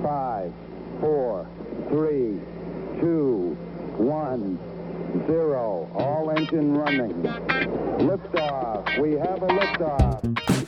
5, 4, 3, 2, 1, 0. All engine running. Liftoff. We have a liftoff.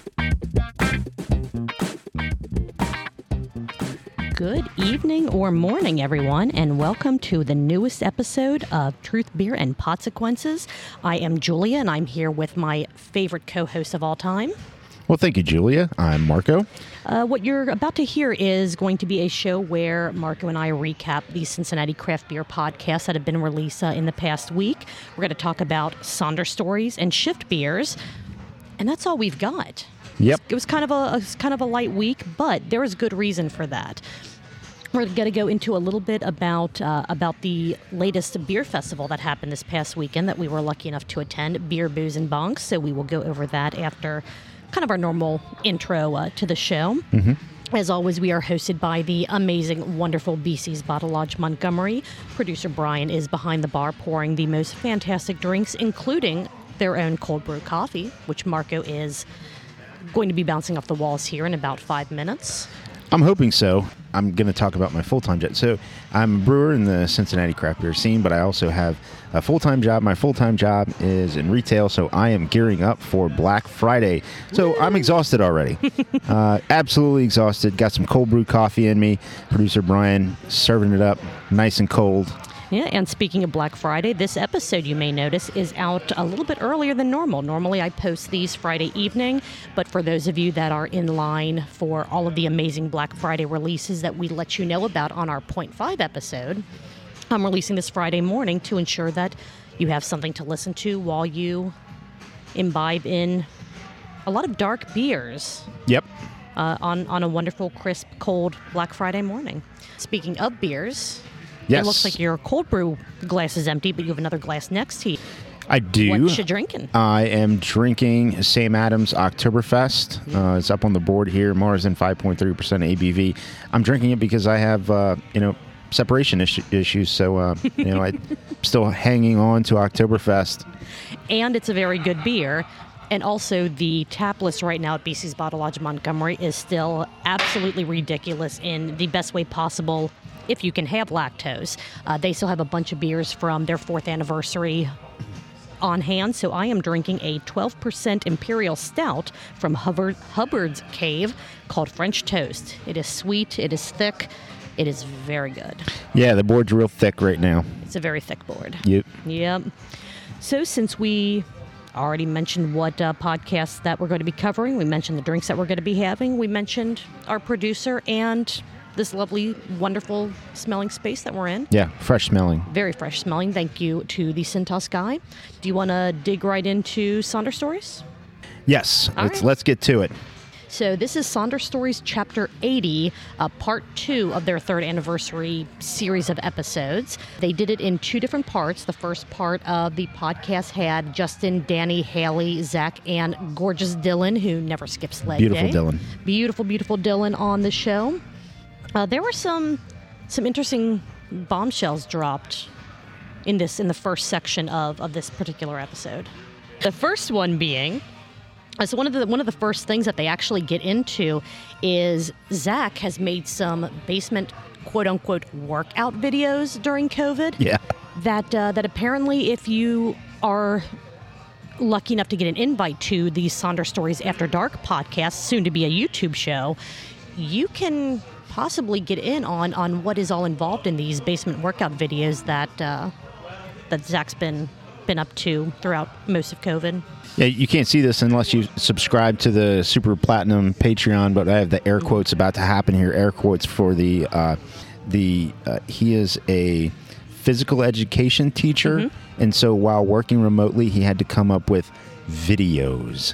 Good evening or morning, everyone, and welcome to the newest episode of Truth, Beer, and Podsequences. I am Julia, and I'm here with my favorite co-host of all time. Well, thank you, Julia. I'm Marco. What you're about to hear is going to be a show where Marco and I recap the Cincinnati craft beer podcasts that have been released in the past week. We're going to talk about Sonder Stories and Shift beers, and that's all we've got. Yep. It was kind of a light week, but there was good reason for that. We're going to go into a little bit about the latest beer festival that happened this past weekend that we were lucky enough to attend, Beer, Booze, and Bonks. So we will go over that after kind of our normal intro to the show. Mm-hmm. As always, we are hosted by the amazing, wonderful BC's Bottle Lodge Montgomery. Producer Brian is behind the bar pouring the most fantastic drinks, including their own cold brew coffee, which Marco is going to be bouncing off the walls here in about 5 minutes. I'm hoping so. I'm going to talk about my full-time job. So I'm a brewer in the Cincinnati craft beer scene, but I also have a full-time job. My full-time job is in retail, so I am gearing up for Black Friday. So I'm exhausted already. Absolutely exhausted. Got some cold brew coffee in me. Producer Brian serving it up nice and cold. Yeah, and speaking of Black Friday, this episode, you may notice, is out a little bit earlier than normal. Normally, I post these Friday evening, but for those of you that are in line for all of the amazing Black Friday releases that we let you know about on our 0.5 episode, I'm releasing this Friday morning to ensure that you have something to listen to while you imbibe in a lot of dark beers. Yep. On a wonderful, crisp, cold Black Friday morning. Speaking of beers... Yes. It looks like your cold brew glass is empty, but you have another glass next to you. I do. What you drinking? I am drinking Sam Adams Oktoberfest. It's up on the board here. Marzen 5.3% ABV. I'm drinking it because I have, separation issues. So, I'm still hanging on to Oktoberfest. And it's a very good beer. And also, the tap list right now at BC's Bottle Lodge Montgomery is still absolutely ridiculous in the best way possible. If you can have lactose. They still have a bunch of beers from their 4th anniversary on hand. So I am drinking a 12% Imperial Stout from Hubbard's Cave called French Toast. It is sweet. It is thick. It is very good. Yeah, the board's real thick right now. It's a very thick board. Yep. So since we already mentioned what podcasts that we're going to be covering, we mentioned the drinks that we're going to be having, we mentioned our producer and this lovely, wonderful smelling space that we're in. Yeah, fresh smelling. Very fresh smelling. Thank you to the Cintas guy. Do you want to dig right into Sonder Stories? Yes, let's get to it. So this is Sonder Stories Chapter 80, Part 2 of their 3rd anniversary series of episodes. They did it in 2 different parts. The first part of the podcast had Justin, Danny, Haley, Zach, and gorgeous Dylan, who never skips leg Beautiful day. Dylan. Beautiful, beautiful Dylan on the show. There were some interesting bombshells dropped in the first section of this particular episode. The first one being, so one of the first things that they actually get into is Zach has made some basement quote unquote workout videos during COVID. Yeah. That apparently, if you are lucky enough to get an invite to the Sonder Stories After Dark podcast, soon to be a YouTube show, you can possibly get in on what is all involved in these basement workout videos that Zach's been up to throughout most of COVID. Yeah, you can't see this unless you subscribe to the Super Platinum Patreon, but I have the air quotes about to happen here. Air quotes for he is a physical education teacher, and so while working remotely, he had to come up with videos.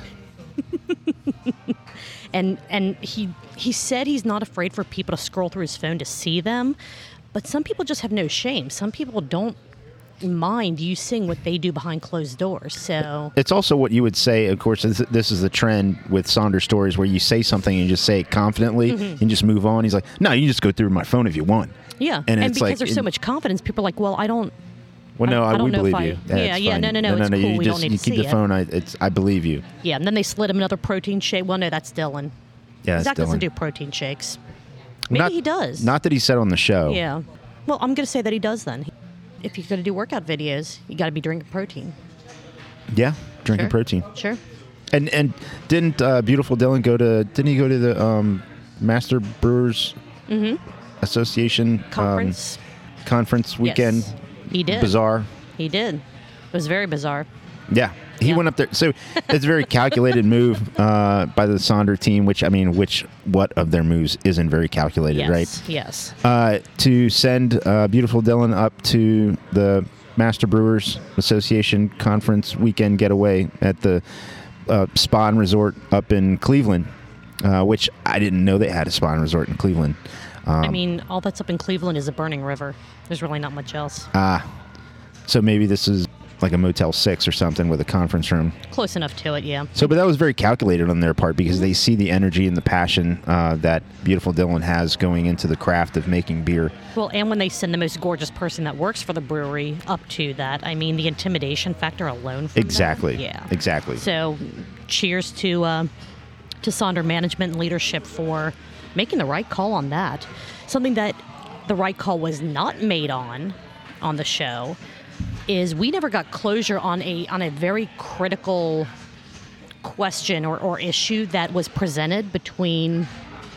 And he said he's not afraid for people to scroll through his phone to see them, but some people just have no shame. Some people don't mind you seeing what they do behind closed doors. So it's also what you would say, of course, this is the trend with Sonder Stories where you say something and you just say it confidently and just move on. He's like, no, you just go through my phone if you want. Yeah, and because like, there's so much confidence, people are like, well, I don't. Well, no, I don't we know believe if you. No, it's cool. You we don't need you to see keep the it. phone. I believe you. Yeah, and then they slid him another protein shake. Well, no, that's Dylan. Yeah, Zach Dylan doesn't do protein shakes. Maybe he does. Not that he said on the show. Yeah. Well, I'm going to say that he does then. If you're going to do workout videos, you got to be drinking protein. Yeah, drinking Sure. protein. Sure. And didn't Beautiful Dylan didn't he go to the Master Brewers Association conference weekend? Yes, he did. Bizarre. He did. It was very bizarre. Yeah. He went up there. So it's a very calculated move by the Sonder team, what of their moves isn't very calculated, Yes. right? Yes. To send Beautiful Dylan up to the Master Brewers Association conference weekend getaway at the spa and resort up in Cleveland, which I didn't know they had a spa and resort in Cleveland. I mean, all that's up in Cleveland is a burning river. There's really not much else. So maybe this is like a Motel 6 or something with a conference room. Close enough to it, yeah. So, but that was very calculated on their part because they see the energy and the passion that Beautiful Dylan has going into the craft of making beer. Well, and when they send the most gorgeous person that works for the brewery up to that, I mean, the intimidation factor alone from Exactly. that, yeah. Exactly. So, cheers to Sonder management and leadership for making the right call on that. Something that the right call was not made on the show is we never got closure on a very critical question or issue that was presented between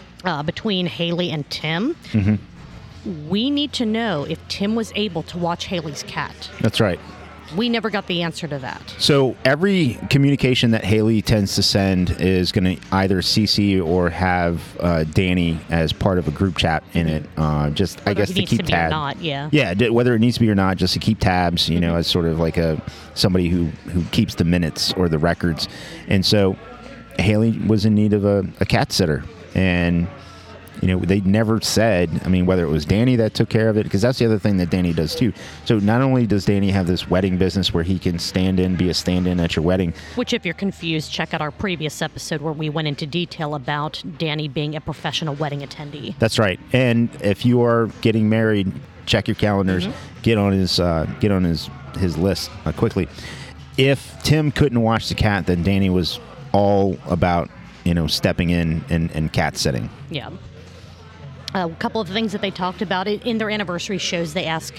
Haley and Tim. Mm-hmm. We need to know if Tim was able to watch Haley's cat. That's right. We never got the answer to that. So every communication that Haley tends to send is going to either CC or have Danny as part of a group chat in it. I guess to keep tabs. Not, yeah. Yeah, whether it needs to be or not, just to keep tabs. You know, as sort of like somebody who keeps the minutes or the records. And so Haley was in need of a cat sitter, and they never said, I mean, whether it was Danny that took care of it, because that's the other thing that Danny does too. So not only does Danny have this wedding business where he can be a stand-in at your wedding. Which, if you're confused, check out our previous episode where we went into detail about Danny being a professional wedding attendee. That's right. And if you are getting married, check your calendars, get on his list quickly. If Tim couldn't watch the cat, then Danny was all about, stepping in and cat sitting. Yeah. A couple of things that they talked about in their anniversary shows. They ask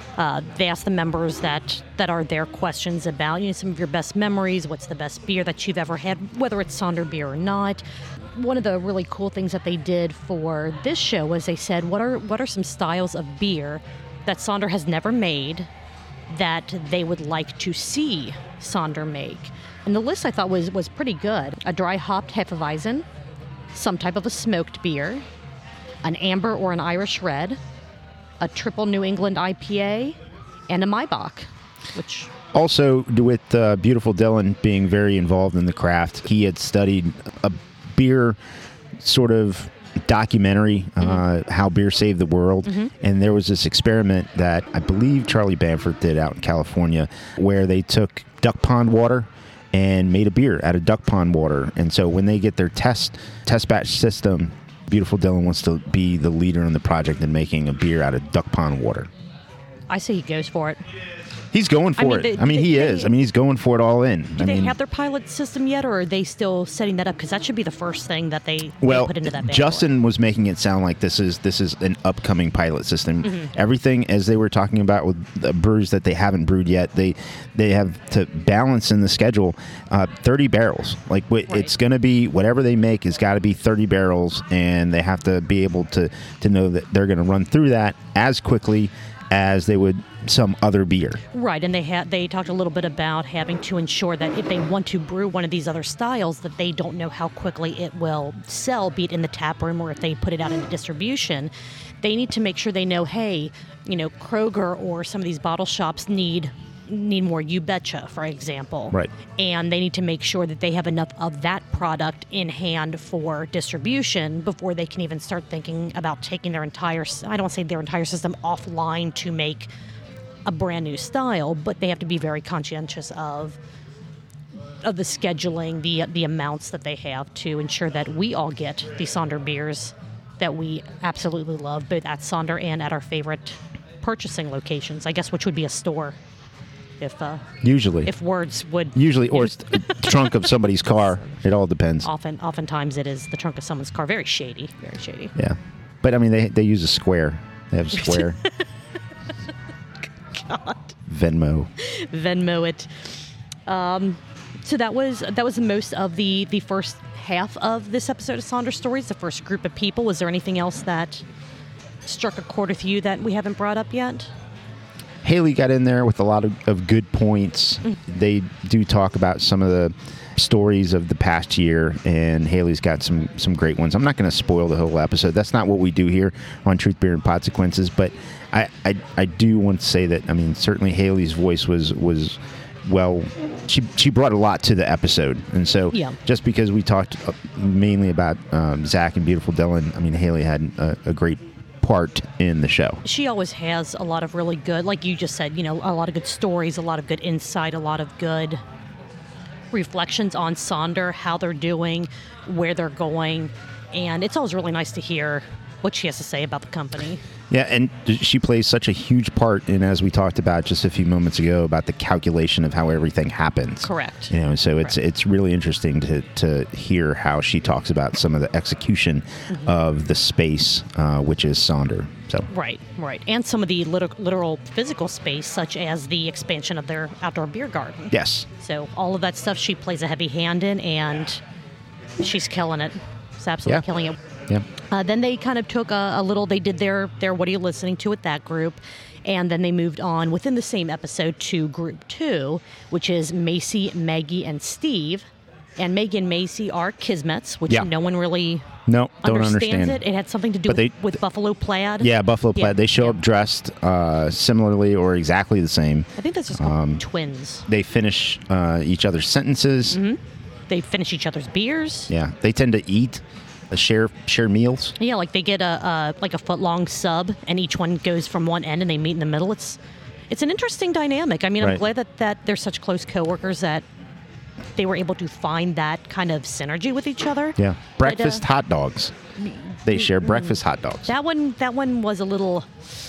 the members that are their questions about some of your best memories. What's the best beer that you've ever had, whether it's Sonder beer or not. One of the really cool things that they did for this show was they said, what are some styles of beer that Sonder has never made that they would like to see Sonder make? And the list I thought was pretty good. A dry hopped Hefeweizen, some type of a smoked beer, an amber or an Irish red, a triple New England IPA, and a Maibach, which... Also, with Beautiful Dylan being very involved in the craft, he had studied a beer sort of documentary, How Beer Saved the World, and there was this experiment that I believe Charlie Bamford did out in California where they took duck pond water and made a beer out of duck pond water. And so when they get their test batch system, Beautiful Dylan wants to be the leader in the project in making a beer out of duck pond water. I say he goes for it. He's going for it. He is. He's going for it all in. Do they have their pilot system yet, or are they still setting that up? Because that should be the first thing that they put into that band. Justin was making it sound like this is an upcoming pilot system. Everything, as they were talking about with the brews that they haven't brewed yet, they have to balance in the schedule 30 barrels. Like it's going to be whatever they make has got to be 30 barrels, and they have to be able to know that they're going to run through that as quickly as they would some other beer. Right, and they talked a little bit about having to ensure that if they want to brew one of these other styles, that they don't know how quickly it will sell, be it in the tap room or if they put it out into distribution. They need to make sure they know, hey, Kroger or some of these bottle shops need more You Betcha, for example. Right. And they need to make sure that they have enough of that product in hand for distribution before they can even start thinking about taking their entire, I don't want to say their entire system offline to make a brand new style, but they have to be very conscientious of the scheduling, the amounts that they have to ensure that we all get the Sonder beers that we absolutely love, both at Sonder and at our favorite purchasing locations, I guess, which would be a store. If words would... Usually, or it's the trunk of somebody's car. It all depends. Oftentimes it is the trunk of someone's car. Very shady. Very shady. Yeah. But I mean, they use a square. They have a square. God. Venmo it. So that was most of the first half of this episode of Sonder Stories, the first group of people. Was there anything else that struck a chord with you that we haven't brought up yet? Haley got in there with a lot of good points. They do talk about some of the stories of the past year, and Haley's got some great ones. I'm not going to spoil the whole episode. That's not what we do here on Truth, Beer, and Consequences, but I do want to say that, I mean, certainly Haley's voice was well, she brought a lot to the episode. And so just because we talked mainly about Zach and Beautiful Dylan, I mean, Haley had a great part in the show. She always has a lot of really good, like you just said, a lot of good stories, a lot of good insight, a lot of good reflections on Sonder, how they're doing, where they're going. And it's always really nice to hear what she has to say about the company. Yeah, and she plays such a huge part in, as we talked about just a few moments ago, about the calculation of how everything happens. Correct. So it's really interesting to hear how she talks about some of the execution of the space, which is Sonder. So Right. And some of the literal physical space, such as the expansion of their outdoor beer garden. Yes. So all of that stuff she plays a heavy hand in, and she's killing it. She's absolutely killing it. Yeah. Then they kind of took they did their What Are You Listening To with that group, and then they moved on within the same episode to group 2, which is Macy, Maggie, and Steve. And Maggie and Macy are Kismets, which no one really don't understands understand it. It had something to do with Buffalo Plaid. Yeah, Buffalo Plaid. They show up dressed similarly or exactly the same. I think that's just called twins. They finish each other's sentences. They finish each other's beers. Yeah, they tend to eat. Share meals. Yeah, like they get a foot-long sub, and each one goes from one end, and they meet in the middle. It's an interesting dynamic. I mean, I'm glad that they're such close coworkers that they were able to find that kind of synergy with each other. Yeah, breakfast hot dogs. They share breakfast hot dogs. That one was a little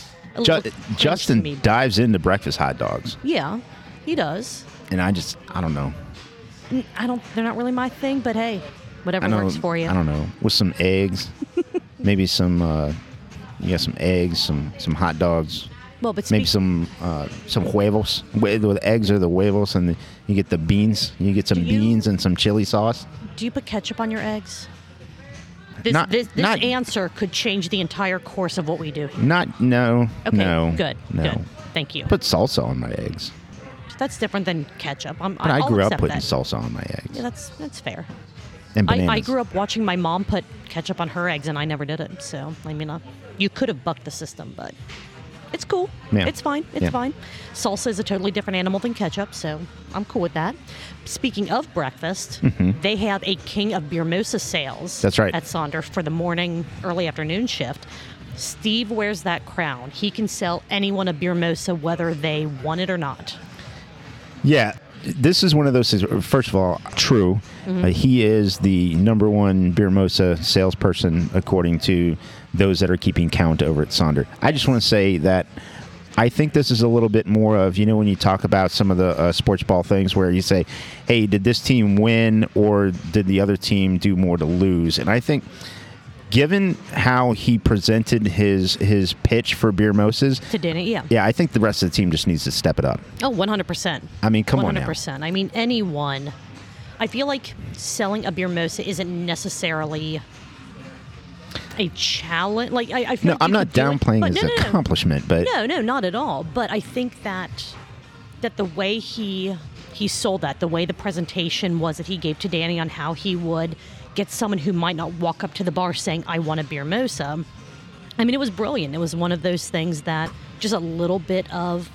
Justin dives into breakfast hot dogs. Yeah, he does. And I don't know. They're not really my thing, but hey. Whatever works for you. I don't know. With some eggs, maybe some. You got some eggs, some hot dogs. Well, but maybe some huevos. With eggs or the huevos, and you get the beans. You get some beans and some chili sauce. Do you put ketchup on your eggs? This answer could change the entire course of what we do. No. Okay. No. Good. No. Good. Thank you. Put salsa on my eggs. That's different than ketchup. I grew up putting salsa on my eggs. Yeah, that's fair. And bananas. I grew up watching my mom put ketchup on her eggs, and I never did it. So, I mean, you could have bucked the system, but it's cool. Yeah. It's fine. It's fine. Salsa is a totally different animal than ketchup, so I'm cool with that. Speaking of breakfast, they have a King of Beermosa sales. That's right. At Sonder for the morning, early afternoon shift. Steve wears that crown. He can sell anyone a Beermosa whether they want it or not. Yeah. This is one of those things. First of all, true. He is the number one Beermosa salesperson according to those that are keeping count over at Sonder. I just want to say that I think this is a little bit more of, when you talk about some of the sports ball things where you say, hey, did this team win or did the other team do more to lose? And I think given how he presented his pitch for Beermosas to Danny, I think the rest of the team just needs to step it up. Oh, 100%. I mean, come on now. 100%. I mean, anyone. I feel like selling a Beermosa isn't necessarily a challenge. Like I feel. No, I'm not downplaying his accomplishment, but no, not at all. But I think that the way he sold that, the way the presentation was that he gave to Danny on how he would get someone who might not walk up to the bar saying, I want a Beermosa. I mean, it was brilliant. It was one of those things that just a little bit of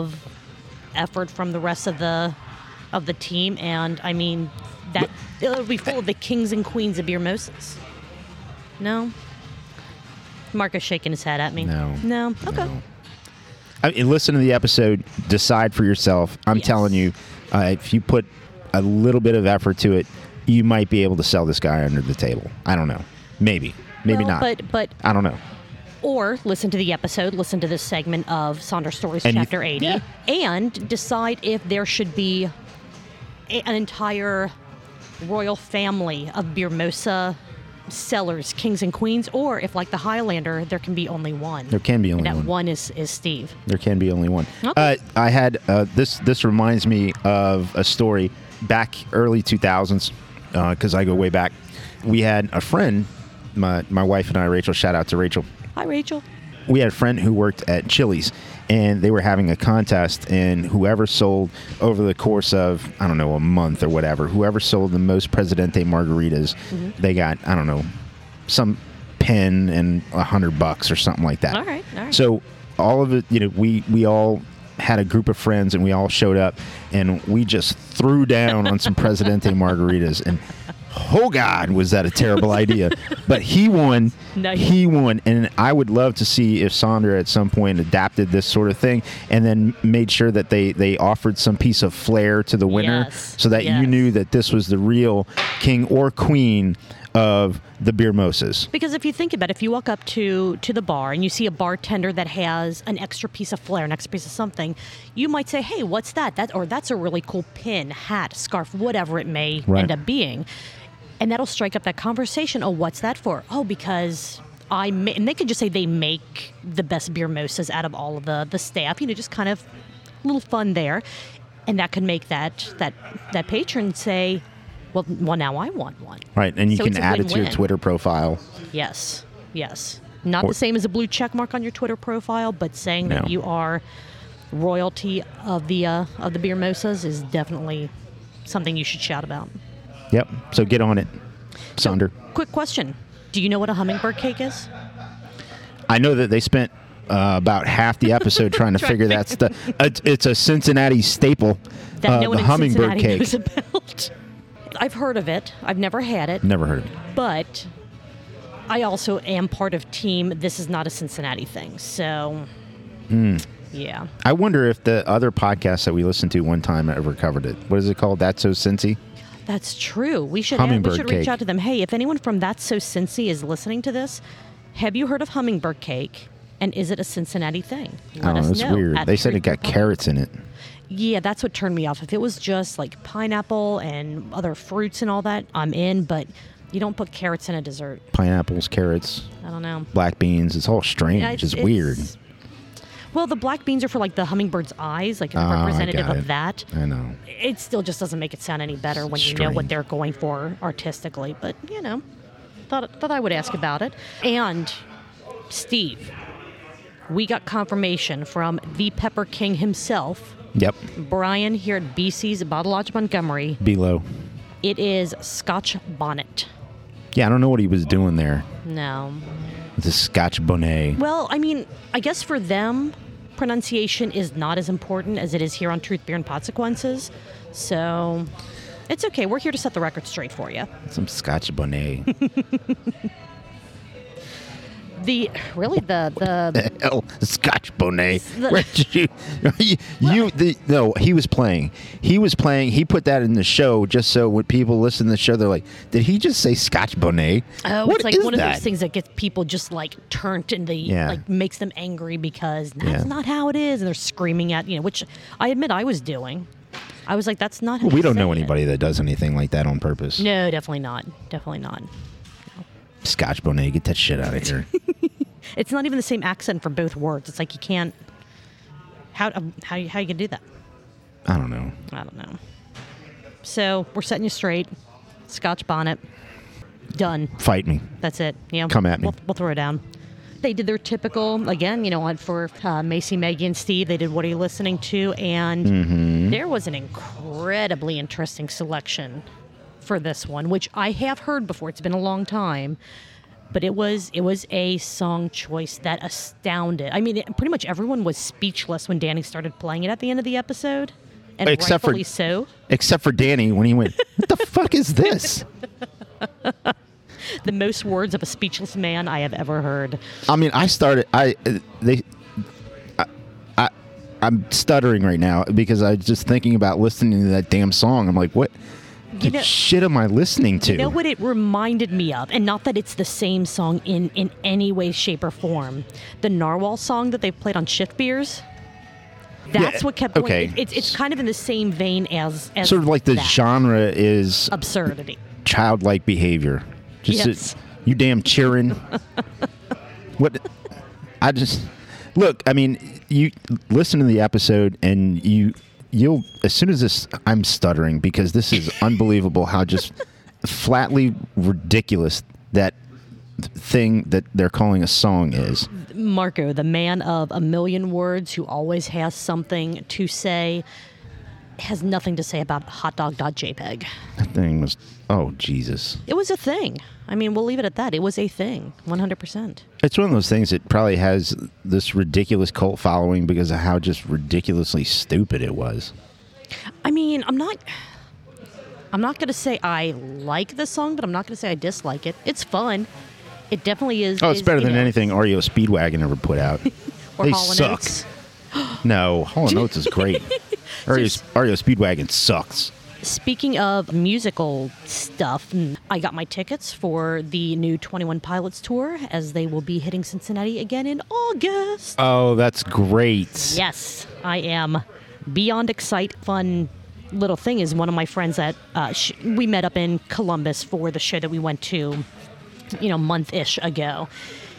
effort from the rest of the team, and I mean that it'll be full of the kings and queens of Beermosas. No? Marco's shaking his head at me. No? Okay. No. I mean, listen to the episode, decide for yourself. I'm telling you, if you put a little bit of effort to it, you might be able to sell this guy under the table. I don't know. Maybe not. But I don't know. Or listen to the episode, listen to this segment of Sonder Stories Chapter 80, and decide if there should be an entire royal family of Beermosa sellers, kings and queens, or if like the Highlander, there can be only one. There can be only and that one. one is Steve. There can be only one. Okay. I had this reminds me of a story back early 2000s because I go way back. We had a friend, my wife and I, Rachel. Shout out to Rachel. Hi, Rachel. We had a friend who worked at Chili's, and they were having a contest, and whoever sold over the course of, I don't know, a month or whatever, whoever sold the most Presidente margaritas, they got, I don't know, some pen and $100 or something like that. All right. So all of it, we all had a group of friends, and we all showed up, and we just threw down on some Presidente margaritas, and oh God, was that a terrible idea? But he won. Nice. He won, and I would love to see if Sandra at some point adapted this sort of thing, and then made sure that they offered some piece of flair to the winner, Yes. so that you knew that this was the real king or queen of the beer mosas. Because if you think about it, if you walk up to the bar and you see a bartender that has an extra piece of flair, an extra piece of something, you might say, hey, what's that? That's a really cool pin, hat, scarf, whatever it may end up being. And that'll strike up that conversation. Oh, what's that for? Oh, because and they could just say they make the best beer mosas out of all of the staff, just kind of a little fun there. And that could make that patron say, well, now I want one. Right, and you So can it's a add it to your win-win. Twitter profile. Yes. Not the same as a blue check mark on your Twitter profile, but saying that you are royalty of the beer mosas is definitely something you should shout about. Yep, so get on it, Sonder. Quick question. Do you know what a hummingbird cake is? I know that they spent about half the episode trying to figure that stuff. It's a Cincinnati staple, That no one the in hummingbird Cincinnati cake. knows about. I've heard of it. I've never had it. Never heard of it. But I also am part of team. This is not a Cincinnati thing. So, yeah. I wonder if the other podcasts that we listened to one time ever covered it. What is it called? That's So Cincy? That's true. We should Hummingbird reach cake. out to them. Hey, if anyone from That's So Cincy is listening to this, have you heard of hummingbird cake? And is it a Cincinnati thing? I don't know. It's weird. They said it got carrots in it. Yeah, that's what turned me off. If it was just like pineapple and other fruits and all that, I'm in. But you don't put carrots in a dessert. Pineapples, carrots, I don't know. black beans. It's all strange. Yeah, it's weird. Well, the black beans are for like the hummingbird's eyes, like a I representative got of it. that. I know. It still just doesn't make it sound any better when you know what Strange. they're going for artistically. But, thought I would ask about it. And, Steve, we got confirmation from the Pepper King himself, Yep. Brian here at BC's Bottle Lodge Montgomery. Below. It is Scotch Bonnet. Yeah, I don't know what he was doing there. No. It's a Scotch Bonnet. Well, I mean, I guess for them, pronunciation is not as important as it is here on Truth, Beer, and Consequences. So it's okay. We're here to set the record straight for you. Some Scotch Bonnet. The Hell, Scotch Bonnet. The- Where did no, he was playing. He put that in the show just so when people listen to the show, they're like, did he just say Scotch Bonnet? Oh, What it's like is one of that? those things that gets people just like turned and like makes them angry because that's not how it is, and they're screaming at which I admit I was doing. I was like, that's not how We you don't know say it. anybody that does anything like that on purpose. No, definitely not. Definitely not. Scotch Bonnet, get that shit out of here. It's not even the same accent for both words. It's like you can't. How you gonna do that? I don't know. I don't know. So we're setting you straight. Scotch Bonnet. Done. Fight me. That's it. Come at me. We'll throw it down. They did their typical, again, for Macy, Maggie, and Steve, they did What Are You Listening To? And there was an incredibly interesting selection for this one, which I have heard before. It's been a long time. But it was a song choice that astounded. I mean, pretty much everyone was speechless when Danny started playing it at the end of the episode. And Except for- rightfully so. Except for Danny when he went, what the fuck is this? The most words of a speechless man I have ever heard. I mean, I'm stuttering right now because I was just thinking about listening to that damn song. I'm like, what the shit am I listening to? You know what it reminded me of? And not that it's the same song in any way, shape, or form. The Narwhal song that they played on Shift Beers. That's what kept going. okay. It's kind of in the same vein as Sort of like the that. genre is Absurdity. childlike behavior. Just Yes. You damn cheering. What? I just look. I mean, you listen to the episode, and you'll as soon as this, I'm stuttering because this is unbelievable. How just flatly ridiculous that thing that they're calling a song is. Marco, the man of a million words who always has something to say, has nothing to say about hotdog.jpg. That thing was, oh, Jesus. It was a thing. I mean, we'll leave it at that. It was a thing, 100%. It's one of those things that probably has this ridiculous cult following because of how just ridiculously stupid it was. I mean, I'm not going to say I like the song, but I'm not going to say I dislike it. It's fun. It definitely is. Oh, it's better than anything REO Speedwagon ever put out. Or They Hall & suck. Oates. No, Hall & Oates is great. REO Speedwagon sucks. Speaking of musical stuff, I got my tickets for the new 21 Pilots tour as they will be hitting Cincinnati again in August. Oh, that's great. Yes, I am beyond excited. Fun little thing is one of my friends that we met up in Columbus for the show that we went to, month-ish ago.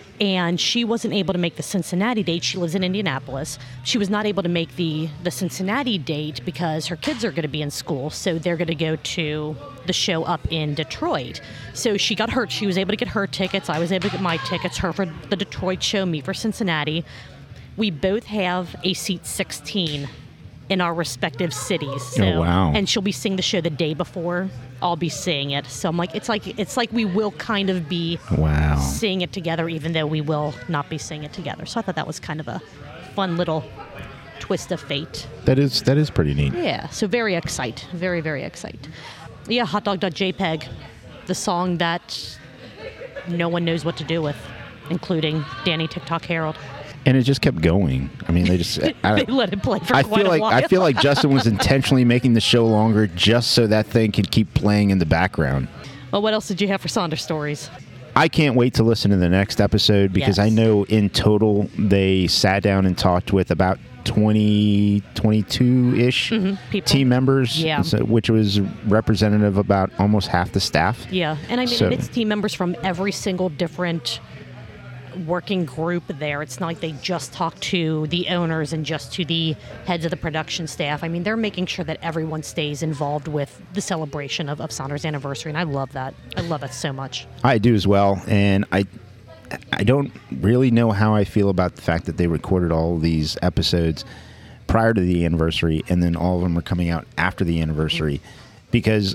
And she wasn't able to make the Cincinnati date. She lives in Indianapolis. She was not able to make the Cincinnati date because her kids are going to be in school. So they're going to go to the show up in Detroit. So she got her. She was able to get her tickets. I was able to get my tickets. Her for the Detroit show, me for Cincinnati. We both have a seat 16 in our respective cities. So, oh, wow. And she'll be seeing the show the day before I'll be seeing it. So I'm like, it's like we will kind of be seeing it together, even though we will not be seeing it together. So I thought that was kind of a fun little twist of fate. That is pretty neat. Yeah. So very excited. Very, very excited. Yeah, hotdog.jpg, the song that no one knows what to do with, including Danny TikTok Harold. And it just kept going. I mean, they just they let it play for quite a while. I feel like Justin was intentionally making the show longer just so that thing could keep playing in the background. Well, what else did you have for Sonder stories? I can't wait to listen to the next episode because Yes. I know in total they sat down and talked with about 20, 22-ish people. team members, Yeah. which was representative of about almost half the staff. Yeah, and I mean, So- it's team members from every single different working group there. It's not like they just talk to the owners and just to the heads of the production staff. I mean, they're making sure that everyone stays involved with the celebration of Sonder's anniversary, and I love that. I love it so much. I do as well, and I don't really know how I feel about the fact that they recorded all of these episodes prior to the anniversary, and then all of them are coming out after the anniversary, because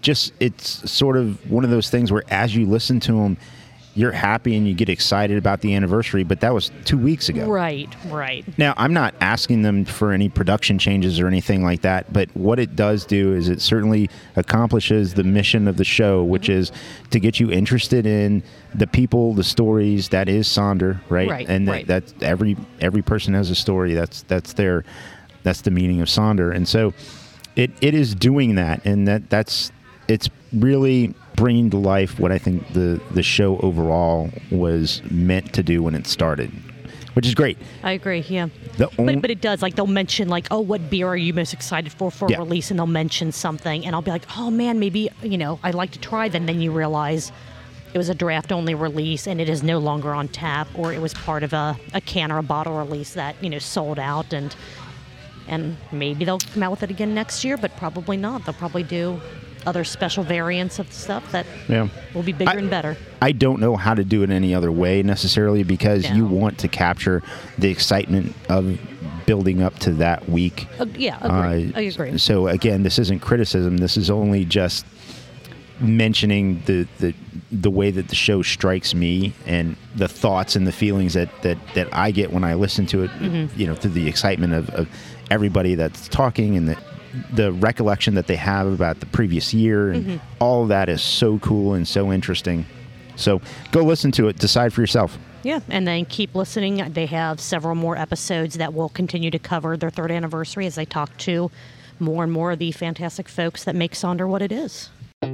it's sort of one of those things where as you listen to them, you're happy and you get excited about the anniversary, but that was 2 weeks ago. Right. Now, I'm not asking them for any production changes or anything like that, but what it does do is it certainly accomplishes the mission of the show, which is to get you interested in the people, the stories that is Sonder, right? Right, And right. that's every person has a story. That's the meaning of Sonder, and so it is doing that, and it's really bringing to life what I think the show overall was meant to do when it started, which is great. I agree, yeah. But it does, like, they'll mention, like, oh, what beer are you most excited for Yeah. release? And they'll mention something, and I'll be like, oh, man, maybe, I'd like to try that. And then you realize it was a draft-only release, and it is no longer on tap, or it was part of a can or a bottle release that, sold out, and maybe they'll come out with it again next year, but probably not. They'll probably do other special variants of stuff that will be bigger and better. I don't know how to do it any other way necessarily, because No. you want to capture the excitement of building up to that week. I agree. So again, this isn't criticism. This is only just mentioning the way that the show strikes me and the thoughts and the feelings that I get when I listen to it, through the excitement of everybody that's talking and the recollection that they have about the previous year, and all of that is so cool and so interesting. So go listen to it, decide for yourself. Yeah, and then keep listening. They have several more episodes that will continue to cover their third anniversary as they talk to more and more of the fantastic folks that make Sonder what it is.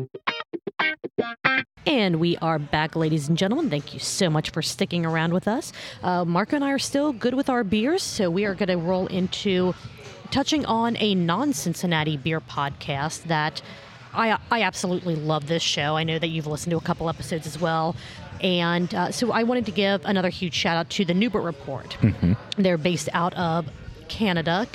And we are back, ladies and gentlemen. Thank you so much for sticking around with us. Marco and I are still good with our beers, so we are going to roll into touching on a non-Cincinnati beer podcast that I absolutely love this show. I know that you've listened to a couple episodes as well. And so I wanted to give another huge shout out to the Newbert Report. They're based out of Canada,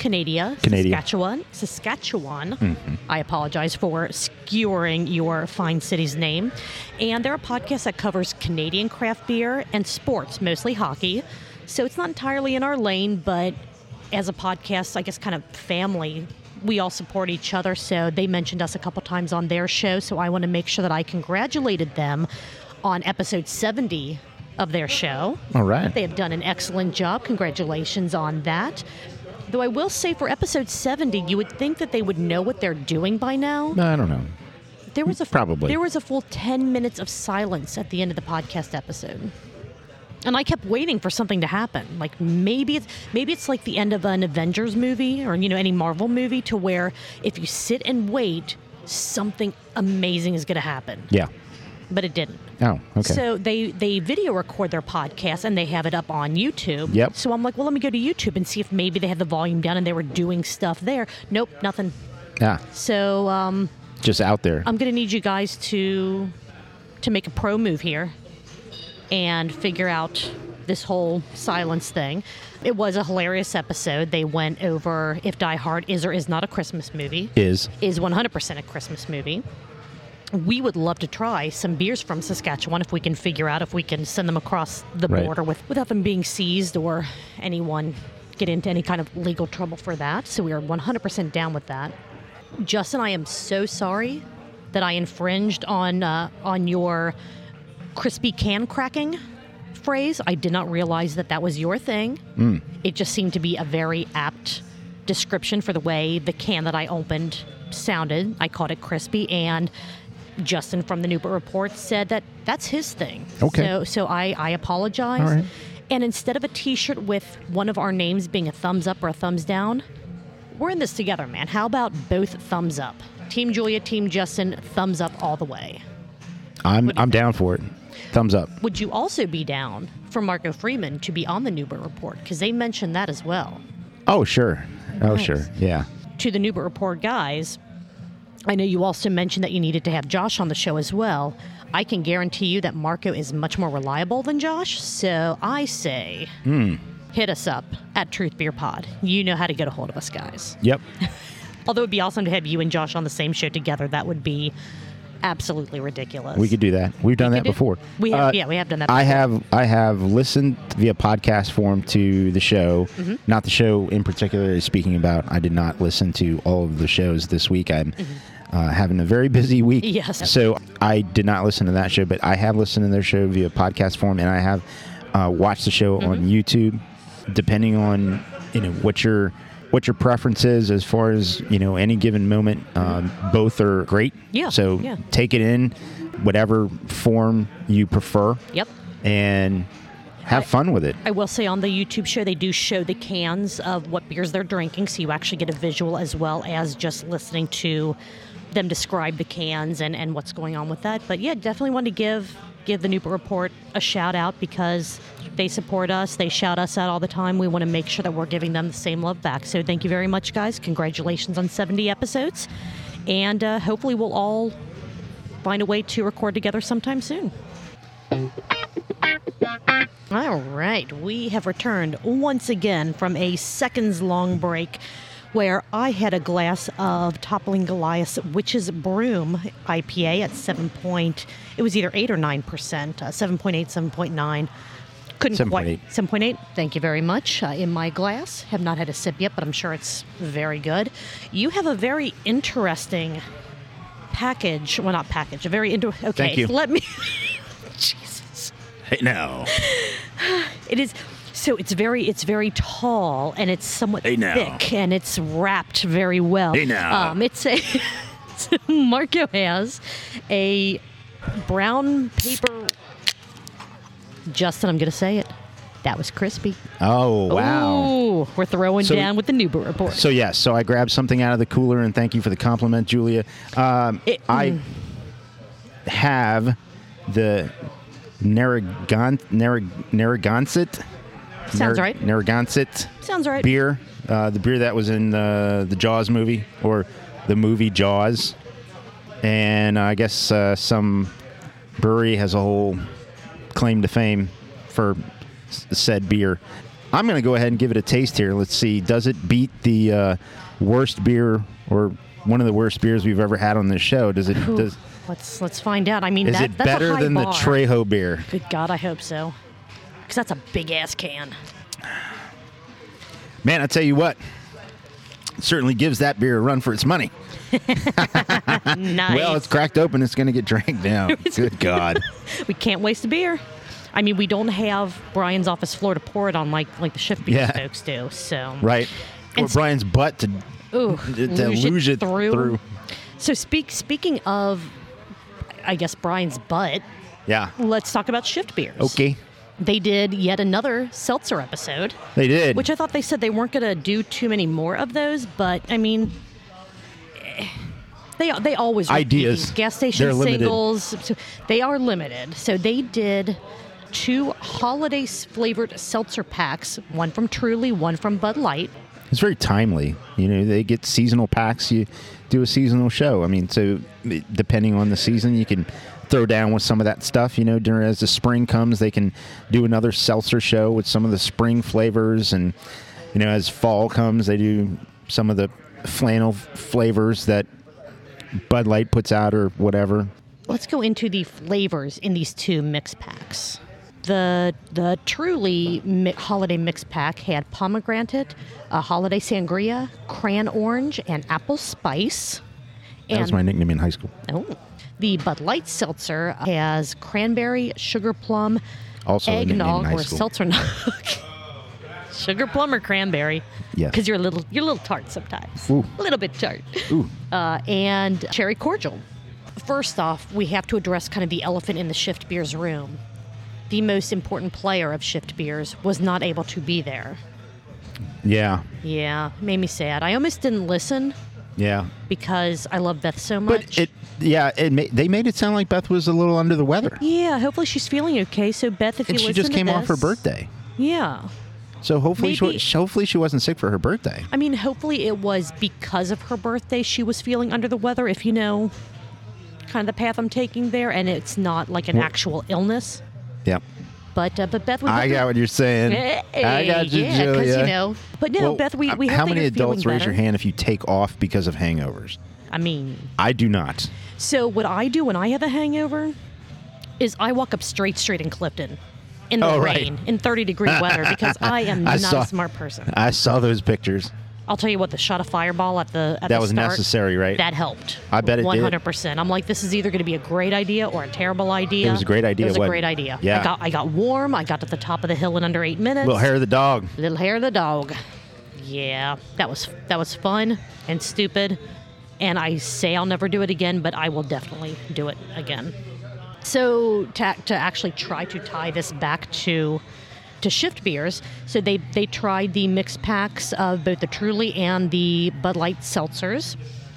Saskatchewan. I apologize for skewering your fine city's name. And they're a podcast that covers Canadian craft beer and sports, mostly hockey. So it's not entirely in our lane, but as a podcast, I guess kind of family, we all support each other. So they mentioned us a couple times on their show. So I want to make sure that I congratulated them on episode 70 of their show. All right. They have done an excellent job. Congratulations on that. Though I will say for episode 70, you would think that they would know what they're doing by now. I don't know. There was Probably. There was a full 10 minutes of silence at the end of the podcast episode. And I kept waiting for something to happen. Like maybe it's like the end of an Avengers movie or any Marvel movie, to where if you sit and wait, something amazing is going to happen. Yeah. But it didn't. Oh, okay. So they video record their podcast and they have it up on YouTube. Yep. So I'm like, well, let me go to YouTube and see if maybe they had the volume down and they were doing stuff there. Nope, nothing. Yeah. So Just out there. I'm going to need you guys to make a pro move here and figure out this whole silence thing. It was a hilarious episode. They went over if Die Hard is or is not a Christmas movie. Is 100% a Christmas movie. We would love to try some beers from Saskatchewan if we can figure out if we can send them across the Right. border without them being seized or anyone get into any kind of legal trouble for that. So we are 100% down with that. Justin, I am so sorry that I infringed on your crispy can cracking phrase. I did not realize that was your thing. It just seemed to be a very apt description for the way the can that I opened sounded. I called it crispy, and Justin from the Newbert Report said that's his thing. Okay. So I apologize. All right. And instead of a T-shirt with one of our names being a thumbs up or a thumbs down, we're in this together, man. How about both thumbs up? Team Julia, Team Justin, thumbs up all the way. I'm down for it. Thumbs up. Would you also be down for Marco Freeman to be on the Newbert Report? Because they mentioned that as well. Oh, sure. Oh, Nice. sure. Yeah. To the Newbert Report guys, I know you also mentioned that you needed to have Josh on the show as well. I can guarantee you that Marco is much more reliable than Josh, so I say hit us up at Truth Beer Pod. You know how to get a hold of us, guys. Yep. Although it would be awesome to have you and Josh on the same show together. That would be absolutely ridiculous. We could do that. We've done that before. We have, we have done that before. I have listened via podcast form to the show. Not the show in particular is speaking about. I did not listen to all of the shows this week. I'm having a very busy week. Yes. So I did not listen to that show, but I have listened to their show via podcast form, and I have watched the show on YouTube. Depending on what your preference is as far as any given moment, both are great. Yeah. So yeah. take it in whatever form you prefer. Yep. And have fun with it. I will say on the YouTube show, they do show the cans of what beers they're drinking, so you actually get a visual as well as just listening to them describe the cans and what's going on with that. But yeah, definitely want to give the Newbert Report a shout out because they support us. They shout us out all the time. We want to make sure that we're giving them the same love back. So thank you very much, guys. Congratulations on 70 episodes. And hopefully we'll all find a way to record together sometime soon. All right, we have returned once again from a seconds-long break where I had a glass of Toppling Goliath's Witch's Broom IPA at it was either 8 or 9%, 7.8, 7.9. Couldn't 7.8. quite. 7.8, thank you very much. In my glass. Have not had a sip yet, but I'm sure it's very good. You have a very interesting package. Well, not package, a very okay. Thank you. Let me... Jesus. Hey, now. It is... So it's very tall and it's somewhat thick and it's wrapped very well. Hey now. It's a Marco has a brown paper. Justin, I'm going to say it. That was crispy. Oh, wow. Ooh, we're throwing down with the Newbert Report. So, yes. So, I grabbed something out of the cooler, and thank you for the compliment, Julia. I have the Narragansett. Sounds right. Narragansett. Sounds right. Beer. The beer that was in the Jaws movie, or the movie Jaws. And I guess some brewery has a whole claim to fame for said beer. I'm going to go ahead and give it a taste here. Let's see. Does it beat the worst beer or one of the worst beers we've ever had on this show? Does it? Let's find out. I mean, is it that's better a high than bar. the Trejo beer? Good God, I hope so. Because that's a big ass can. Man, I tell you what, it certainly gives that beer a run for its money. Nice. Well, it's cracked open. It's going to get drank now. Good God. We can't waste a beer. I mean, we don't have Brian's office floor to pour it on like the Shift Beers folks do. So right. Or And Brian's butt to luge it through. So speaking of, I guess, Brian's butt, Yeah. let's talk about Shift Beers. Okay. They did yet another seltzer episode. They did. Which I thought they said they weren't going to do too many more of those, but I mean, they always repeat Ideas. these gas station They're limited. singles. So they are limited. So they did 2 holiday flavored seltzer packs, one from Truly, one from Bud Light. It's very timely. You know, they get seasonal packs. You do a seasonal show. I mean, so depending on the season, you can throw down with some of that stuff. You know, as the spring comes, they can do another seltzer show with some of the spring flavors. And, you know, as fall comes, they do some of the flannel flavors that Bud Light puts out or whatever. Let's go into the flavors in these 2 mix packs. The Truly holiday mix pack had pomegranate, holiday sangria, cran orange, and apple spice. That was my nickname in high school. Oh. The Bud Light seltzer has cranberry, sugar plum, Also a nickname in eggnog, high or school. seltzer nog. Sugar plum or cranberry? Yes. Because you're a little tart sometimes. Ooh. A little bit tart. Ooh. And cherry cordial. First off, we have to address kind of the elephant in the Shift Beers room. The most important player of Shift Beers was not able to be there. Yeah. Yeah, made me sad. I almost didn't listen Yeah. because I love Beth so much. But they made it sound like Beth was a little under the weather. Yeah, hopefully she's feeling okay. So Beth, if And you she listen just to came off her this- birthday. Yeah. So hopefully Maybe- hopefully she wasn't sick for her birthday. I mean, hopefully it was because of her birthday she was feeling under the weather, if you know kind of the path I'm taking there, and it's not like an actual illness. Yep. But Beth, I got what you're saying. I got you, yeah, Julia. you know. But no, Well, Beth, we hope how that many you're adults feeling raise your better. hand if you take off because of hangovers? I mean, I do not. so what I do when I have a hangover is I walk up Straight Street in Clifton in the Oh, right. rain in 30-degree weather because I am not a smart person. I saw those pictures. I'll tell you what, the shot of Fireball at the That was start, necessary, right? That helped. I bet it did. 100%. I'm like, this is either going to be a great idea or a terrible idea. It was a great idea, It was a wasn't great it? idea. Yeah. I got warm. I got to the top of the hill in under 8 minutes. Little hair of the dog. Little hair of the dog. Yeah, that was fun and stupid. And I say I'll never do it again, but I will definitely do it again. So to actually try to tie this back to Shift Beers, so they tried the mixed packs of both the Truly and the Bud Light seltzers.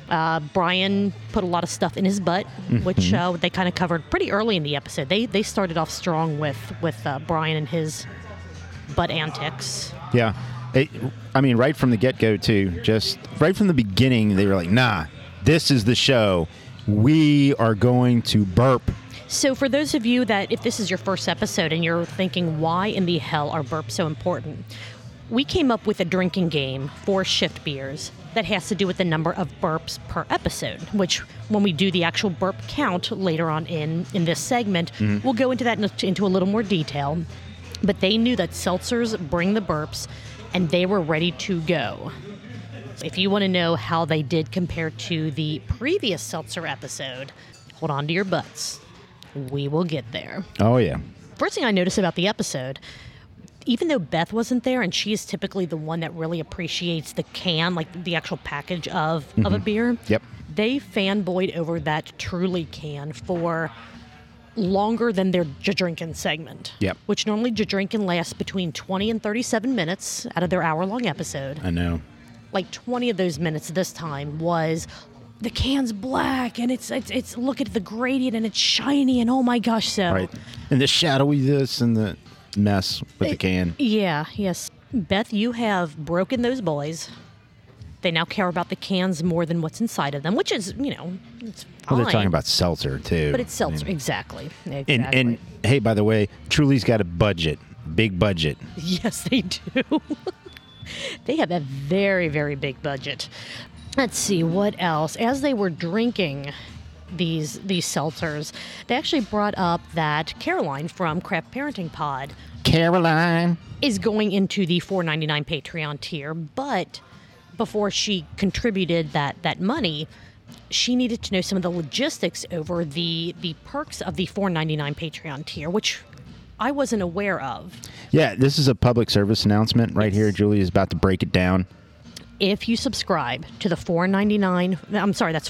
Brian put a lot of stuff in his butt, which they kind of covered pretty early in the episode. They started off strong with Brian and his butt antics. Yeah. I mean, right from the get-go, too. Just right from the beginning, they were like, nah, this is the show. We are going to burp. So for those of you that, if this is your first episode and you're thinking, why in the hell are burps so important? We came up with a drinking game for Shift Beers that has to do with the number of burps per episode, which when we do the actual burp count later on in this segment, we'll go into that into a little more detail. But they knew that seltzers bring the burps, and they were ready to go. If you want to know how they did compare to the previous seltzer episode, hold on to your butts. We will get there. Oh, yeah. First thing I noticed about the episode, even though Beth wasn't there, and she is typically the one that really appreciates the can, like the actual package of a beer, Yep. they fanboyed over that Truly can for longer than their Drinkin' segment. Yep. Which normally Drinkin' lasts between 20 and 37 minutes out of their hour-long episode. I know. Like 20 of those minutes this time was the can's black and it's look at the gradient and it's shiny and oh my gosh, so Right. And the shadowy this and the mess with the can. yeah, yes. Beth, you have broken those boys. They now care about the cans more than what's inside of them, which is, it's fine. Well, they're talking about seltzer too. But it's seltzer, exactly. And hey, by the way, Truly's got a budget, big budget. Yes, they do. They have a very, very big budget. Let's see, what else? As they were drinking these seltzers, they actually brought up that Caroline from Craft Parenting Pod Caroline is going into the $4.99 Patreon tier, but before she contributed that money, she needed to know some of the logistics over the perks of the $4.99 Patreon tier, which I wasn't aware of. Yeah, this is a public service announcement right here. Julie is about to break it down. If you subscribe to the that's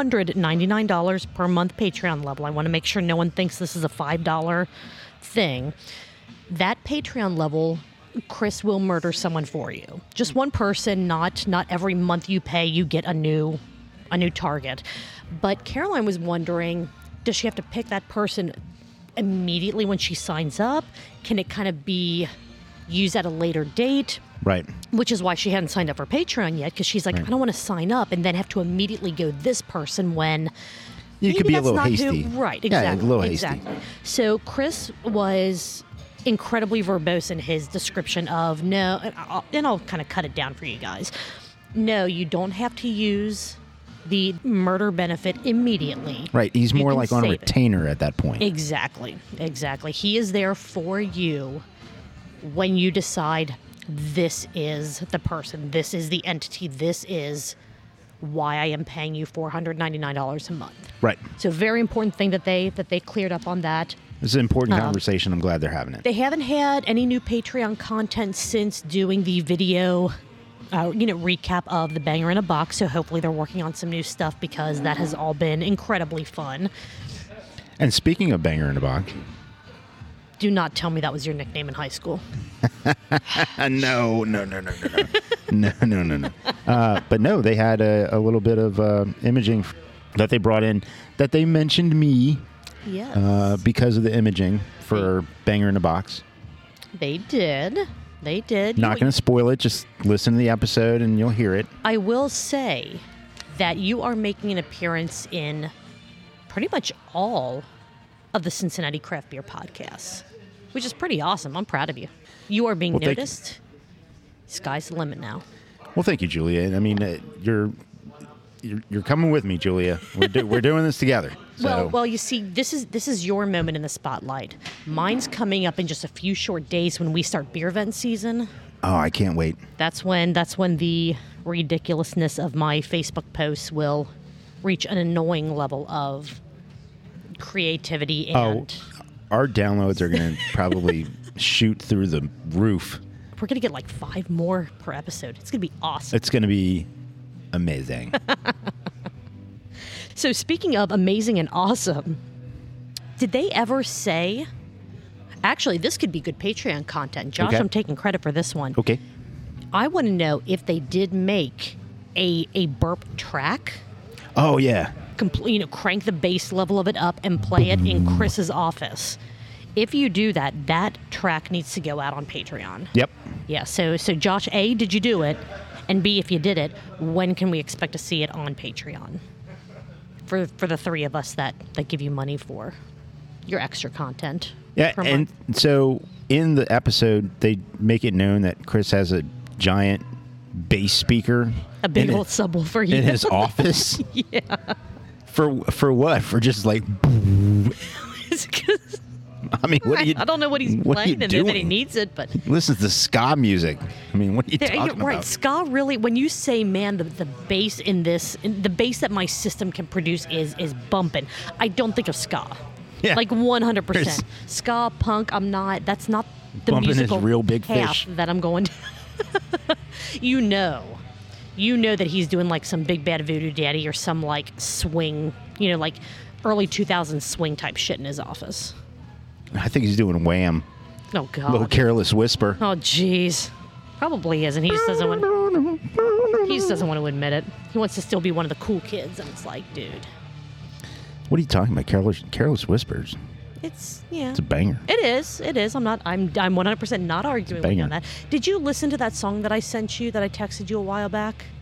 $499 per month Patreon level. I want to make sure no one thinks this is a $5 thing. That Patreon level, Chris will murder someone for you. Just one person, not every month you pay, you get a new target. But Caroline was wondering, does she have to pick that person immediately when she signs up? Can it kind of be used at a later date? Right. Which is why she hadn't signed up for Patreon yet, because she's like, Right. I don't want to sign up and then have to immediately go this person when You maybe could be a that's little not hasty. right, Yeah, exactly. a little hasty. Exactly. So Chris was incredibly verbose in his description of no, and I'll kind of cut it down for you guys. No, you don't have to use the murder benefit immediately. Right. He's You more can like on a save it. retainer at that point. Exactly. He is there for you when you decide this is the person, this is the entity, this is why I am paying you $499 a month. Right. So very important thing that they cleared up on that. This is an important conversation. I'm glad they're having it. They haven't had any new Patreon content since doing the video recap of the Banger in a Box, so hopefully they're working on some new stuff because that has all been incredibly fun. And speaking of Banger in a Box, Do not tell me that was your nickname in high school. no. But no, they had a little bit of imaging that they brought in that they mentioned me Yes. because of the imaging for Banger in a Box. They did. Not going to spoil it. Just listen to the episode and you'll hear it. I will say that you are making an appearance in pretty much all of the Cincinnati Craft Beer podcasts, which is pretty awesome. I'm proud of you. You are being Well, thank you. noticed. Sky's the limit now. Well, thank you, Julia. I mean, you're coming with me, Julia. We're doing this together. So. Well, you see, this is your moment in the spotlight. Mine's coming up in just a few short days when we start beer vent season. Oh, I can't wait. That's when the ridiculousness of my Facebook posts will reach an annoying level of creativity and Our downloads are going to probably shoot through the roof. we're going to get like 5 more per episode. It's going to be awesome. It's going to be amazing. So speaking of amazing and awesome, did they ever say, actually, this could be good Patreon content. Josh, Okay. I'm taking credit for this one. Okay. I want to know if they did make a burp track, Oh, yeah. crank the bass level of it up and play it in Chris's office. If you do that, that track needs to go out on Patreon. Yep. Yeah, so Josh, A, did you do it? And B, if you did it, when can we expect to see it on Patreon? For the 3 of us that give you money for your extra content. Yeah, per and month. so in the episode, they make it known that Chris has a giant bass speaker. A big in old subwoofer. in his office. Yeah. For what? For just like. It's 'cause I mean, what are you? I don't know what he's what are you playing and that he doing? needs it, but Listen to ska music. I mean, what are you There- talking right, about? ska really. When you say, "Man, the bass in this, the bass that my system can produce is bumping," I don't think of ska. Yeah. Like 100%. There's- Ska, punk. That's not the Bumping his musical real big path fish. that I'm going to. you know that he's doing like some Big Bad Voodoo Daddy or some like swing, like early 2000s swing type shit in his office. I think he's doing Wham. Oh God. Little Careless Whisper. Oh jeez. Probably isn't. He just doesn't want. He just doesn't want to admit it. He wants to still be one of the cool kids, and it's like, dude, What are you talking about? Careless Whispers. it's It's a banger. It is. I'm 100% not arguing with you on Banger. that. Did you listen to that song that I sent you that I texted you a while back?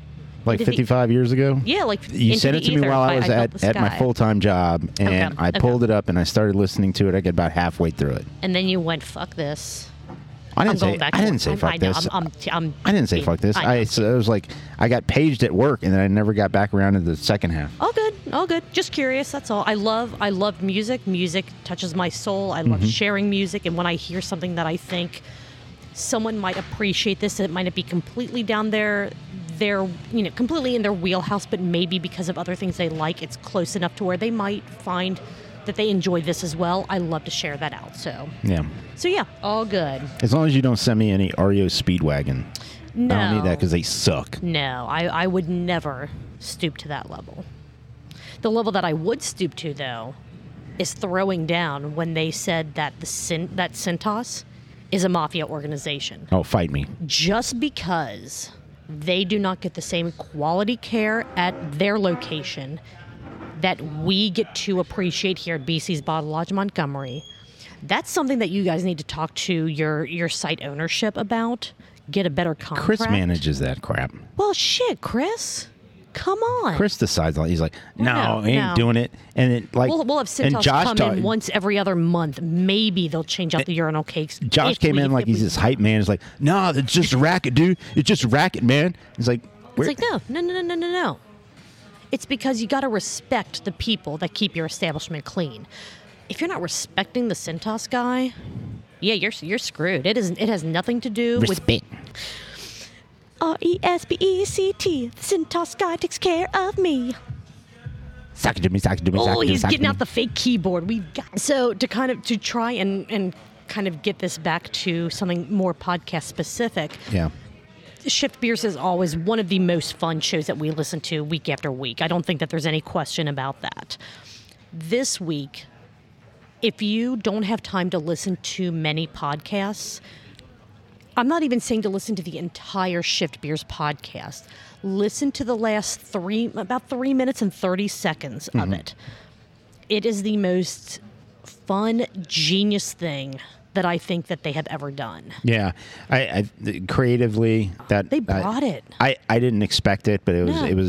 Like 55 years ago? Yeah, like you sent it to me while I was at my full-time job, and I pulled it up and I started listening to it. I got about halfway through it. And then you went, fuck this. I didn't say fuck this. I didn't say fuck this. It was like I got paged at work, and then I never got back around to the second half. All good. Just curious. That's all. I love music. Music touches my soul. I love sharing music, and when I hear something that I think someone might appreciate, this, it might not be completely down there, completely in their wheelhouse, but maybe because of other things they like, it's close enough to where they might find that they enjoy this as well. I love to share that out. So yeah, all good. As long as you don't send me any REO Speedwagon. No, I don't need that because they suck. No, I would never stoop to that level. The level that I would stoop to, though, is throwing down when they said that that Cintas is a mafia organization. Oh, fight me. Just because they do not get the same quality care at their location that we get to appreciate here at BC's Bottle Lodge Montgomery. That's something that you guys need to talk to your site ownership about. Get a better contract. Chris manages that crap. Well, shit, Chris. Come on. Chris decides. He's like, no, he ain't doing it. And it like we'll have Cintas come in once every other month. Maybe they'll change out the urinal cakes. Josh came in like he's this hype man. He's like, no, it's just a racket, dude. It's just a racket, man. He's like, it's like no. It's because you got to respect the people that keep your establishment clean. If you're not respecting the Cintas guy, yeah, you're screwed. It has nothing to do with respect. RESPECT. The Cintas guy takes care of me. Sock it to me. Oh, he's getting out the fake keyboard. To try and kind of get this back to something more podcast specific. Yeah. Shift Beers is always one of the most fun shows that we listen to week after week. I don't think that there's any question about that. This week, if you don't have time to listen to many podcasts, I'm not even saying to listen to the entire Shift Beers podcast. Listen to the last about 3 minutes and 30 seconds of it. It is the most fun, genius thing that I think that they have ever done. Yeah, I creatively that they brought it. I didn't expect it, but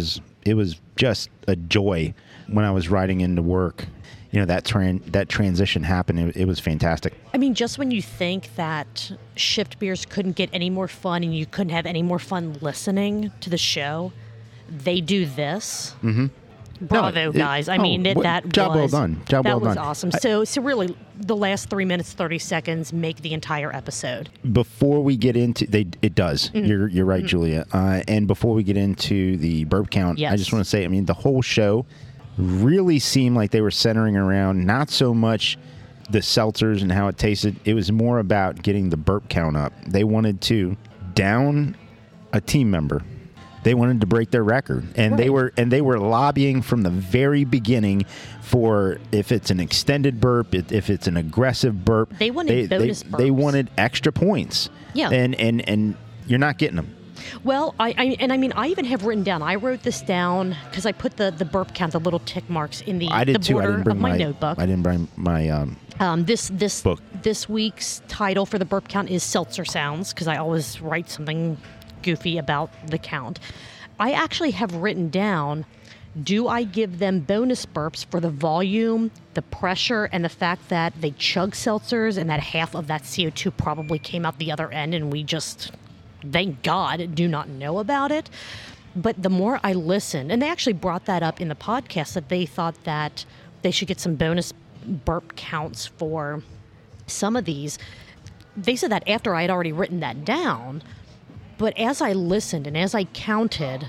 it was just a joy when I was riding into work. That transition happened. It was fantastic. I mean, just when you think that Shift Beers couldn't get any more fun and you couldn't have any more fun listening to the show, they do this. Mm-hmm. Bravo, guys. That well done. Job well done. Awesome. So really, the last 3 minutes, 30 seconds make the entire episode. Before we get into it does. Mm-hmm. You're right, Julia. And before we get into the burp count, I just want to say, the whole show really seemed like they were centering around not so much the seltzers and how it tasted. It was more about getting the burp count up. They wanted to down a team member. They wanted to break their record, and they were lobbying from the very beginning for if it's an extended burp, if it's an aggressive burp. They wanted bonus burps. They wanted extra points. Yeah, and you're not getting them. Well, I even have written down. I wrote this down because I put the burp count, the little tick marks in the border of my notebook. I didn't bring my this book. This week's title for the burp count is Seltzer Sounds, because I always write something goofy about the count. I actually have written down, do I give them bonus burps for the volume, the pressure, and the fact that they chug seltzers and that half of that CO2 probably came out the other end and we just, thank God, do not know about it. But the more I listen, and they actually brought that up in the podcast, that they thought that they should get some bonus burp counts for some of these. They said that after I had already written that down. But as I listened and as I counted,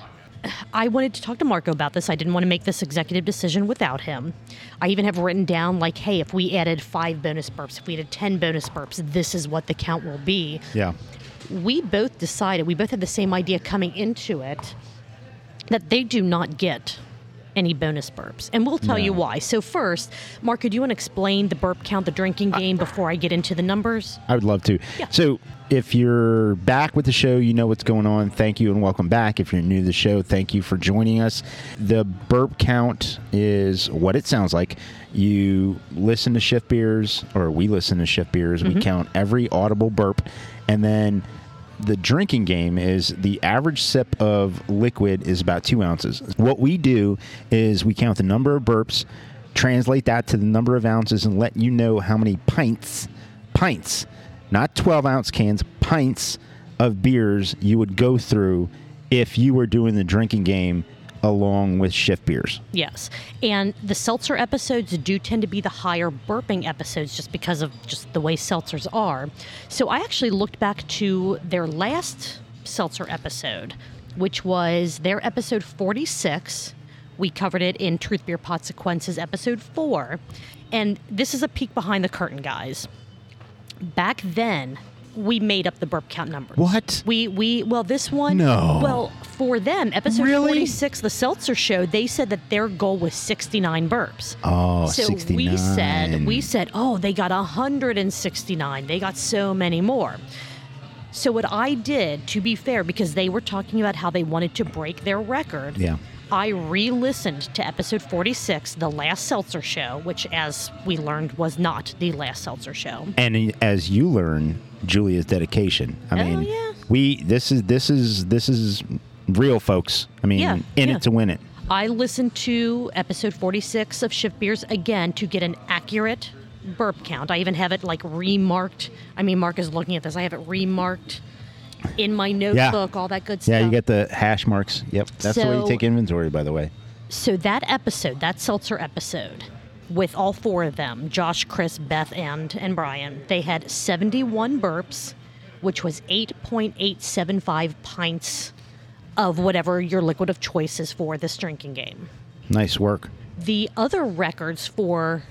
I wanted to talk to Marco about this. I didn't want to make this executive decision without him. I even have written down, like, hey, if we added 5 bonus burps, if we added 10 bonus burps, this is what the count will be. Yeah. We both decided, we both had the same idea coming into it, that they do not get any bonus burps. And we'll tell you why. So first, Marco, do you want to explain the burp count, the drinking game, before I get into the numbers? I would love to. Yeah. So if you're back with the show, you know what's going on. Thank you and welcome back. If you're new to the show, thank you for joining us. The burp count is what it sounds like. You listen to Shift Beers, or we listen to Shift Beers. Mm-hmm. We count every audible burp, and then the drinking game is the average sip of liquid is about 2 ounces. What we do is we count the number of burps, translate that to the number of ounces, and let you know how many pints, not 12-ounce cans, pints of beers you would go through if you were doing the drinking game along with shift beers. Yes. And the seltzer episodes do tend to be the higher burping episodes just because of just the way seltzers are. So I actually looked back to their last seltzer episode, which was their episode 46. We covered it in Truth Beer Podsequences episode 4. And this is a peek behind the curtain, guys. Back then, we made up the burp count numbers. What? Well, this one. No. Well, for them, episode Really? 46, the Seltzer Show, they said that their goal was 69 burps. Oh, so 69. we said, oh, they got 169. They got so many more. So what I did, to be fair, because they were talking about how they wanted to break their record. Yeah. I re-listened to episode 46, the last Seltzer Show, which, as we learned, was not the last Seltzer Show. And as you learn, Julia's dedication. I mean, yeah. This is real, folks. I mean, in it to win it. I listened to episode 46 of Shift Beers again to get an accurate burp count. I even have it like remarked. I mean, Mark is looking at this. I have it remarked in my notebook, all that good stuff. Yeah, you get the hash marks. Yep. That's the way you So- take inventory, by the way. So that episode, that Seltzer episode, with all 4 of them, Josh, Chris, Beth, and Brian, they had 71 burps, which was 8.875 pints of whatever your liquid of choice is for this drinking game. Nice work. The other records for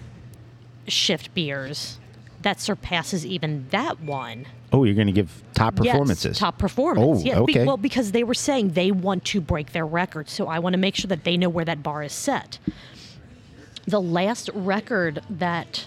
Shift Beers that surpasses even that one. Oh, you're going to give top performances. Yes, top performance. Oh, Yeah, okay. well, because they were saying they want to break their record, so I want to make sure that they know where that bar is set. The last record that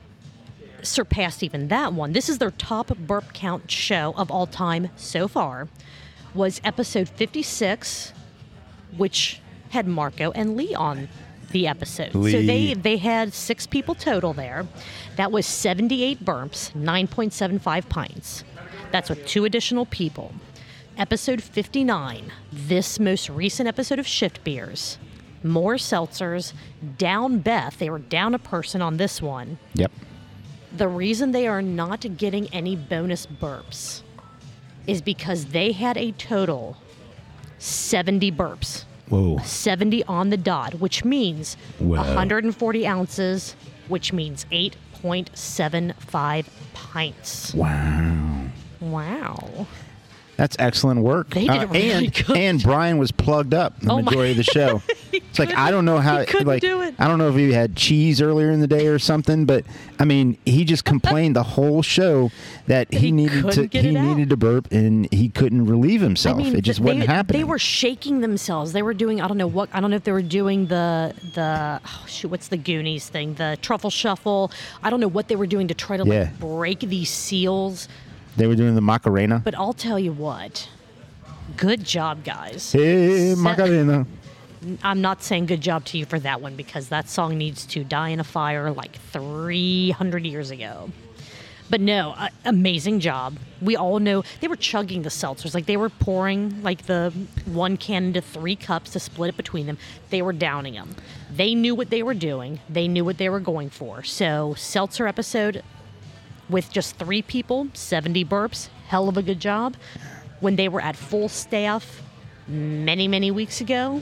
surpassed even that one, this is their top burp count show of all time so far, was episode 56, which had Marco and Lee on the episode. So Lee. they had 6 people total there. That was 78 burps, 9.75 pints. That's with 2 additional people. Episode 59, this most recent episode of Shift Beers, more seltzers, down Beth. They were down a person on this one. Yep. The reason they are not getting any bonus burps is because they had a total 70 burps. Whoa. 70 on the dot, which means Whoa. 140 ounces, which means 8.75 pints. Wow. Wow. That's excellent work. They did it really good. And Brian was plugged up the Oh my- majority of the show. It's like, I don't know how, he couldn't like, do it. I don't know if he had cheese earlier in the day or something, but I mean, he just complained the whole show that he needed couldn't get it out. needed to burp and he couldn't relieve himself. It just wasn't happening. They were shaking themselves. They were doing, I don't know if they were doing what's the Goonies thing? The truffle shuffle. I don't know what they were doing to try to Yeah. break these seals. They were doing the Macarena. But I'll tell you what. Good job, guys. Hey, Macarena. I'm not saying good job to you for that one because that song needs to die in a fire like 300 years ago. But no, amazing job. We all know they were chugging the seltzers. Like they were pouring like the 1 can into 3 cups to split it between them. They were downing them. They knew what they were doing. They knew what they were going for. So seltzer episode with just 3 people, 70 burps, hell of a good job. When they were at full staff many, many weeks ago,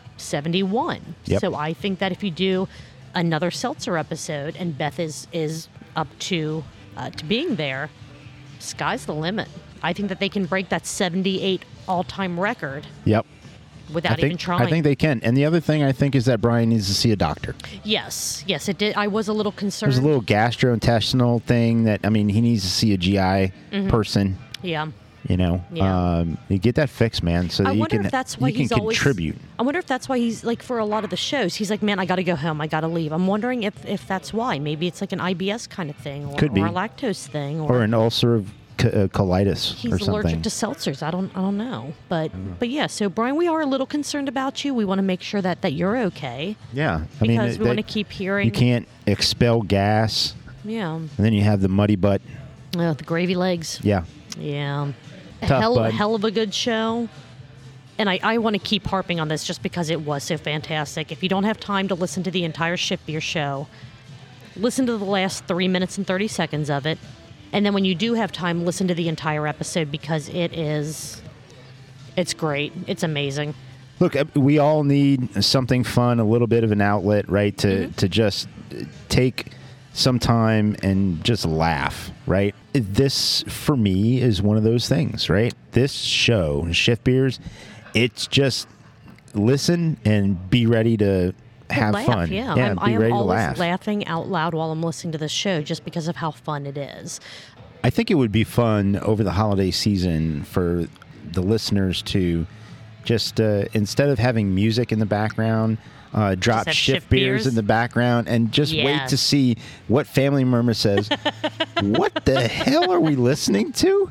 71. Yep. So I think that if you do another seltzer episode and Beth is up to being there, sky's the limit. I think that they can break that 78 all-time record Yep. without even trying. I think they can. And the other thing I think is that Brian needs to see a doctor. Yes, it did. I was a little concerned. There's a little gastrointestinal thing that, I mean, he needs to see a GI person. Yeah. You know, Yeah. you get that fixed, man, so that I you wonder can if that's why you can he's always contribute. I wonder if that's why he's like for a lot of the shows. He's like, man, I got to go home. I got to leave. I'm wondering if that's why. Maybe it's like an IBS kind of thing, or, Could be. or a lactose thing, Or an ulcerative colitis he's or something. allergic to seltzers. I don't know. But yeah. So Brian, we are a little concerned about you. We want to make sure that you're okay Yeah, I because mean, we want to keep hearing. you can't expel gas, Yeah. and then you have the muddy butt. The gravy legs. Yeah, Yeah. bud. hell of a good show. And I want to keep harping on this just because it was so fantastic. If you don't have time to listen to the entire Shift Beer show, listen to the last 3 minutes and 30 seconds of it. And then when you do have time, listen to the entire episode because it's great. It's amazing. Look, we all need something fun, a little bit of an outlet, right? To just take some time and just laugh, right? This, for me, is one of those things, right? This show, Shift Beers, it's just listen and be ready to have laugh, fun. Yeah, be ready to always laugh. laughing out loud while I'm listening to the show just because of how fun it is. I think it would be fun over the holiday season for the listeners to just, instead of having music in the background, drop have Shift Shift Beers Beers in the background and just wait Yes. to see what Family Murmur says. What the hell are we listening to?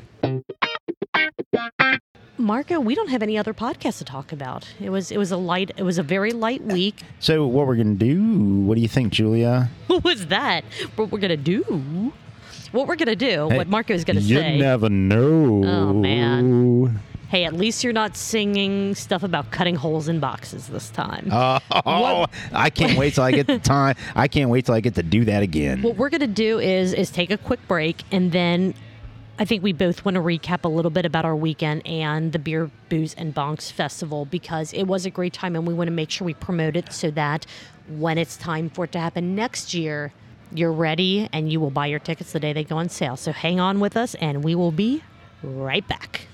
Marco, we don't have any other podcasts to talk about. It was a very light week. So what we're going to do, what do you think, Julia? What was that? What we're gonna do? What we're gonna do? What Marco's gonna You say? never know. Oh, man. Hey, at least you're not singing stuff about cutting holes in boxes this time. Oh, I can't wait till I get the time. I can't wait till I get to do that again. What we're gonna do is take a quick break, and then I think we both want to recap a little bit about our weekend and the Beer, Booze, and Bonks Festival because it was a great time, and we want to make sure we promote it so that when it's time for it to happen next year, you're ready and you will buy your tickets the day they go on sale. So hang on with us, and we will be right back.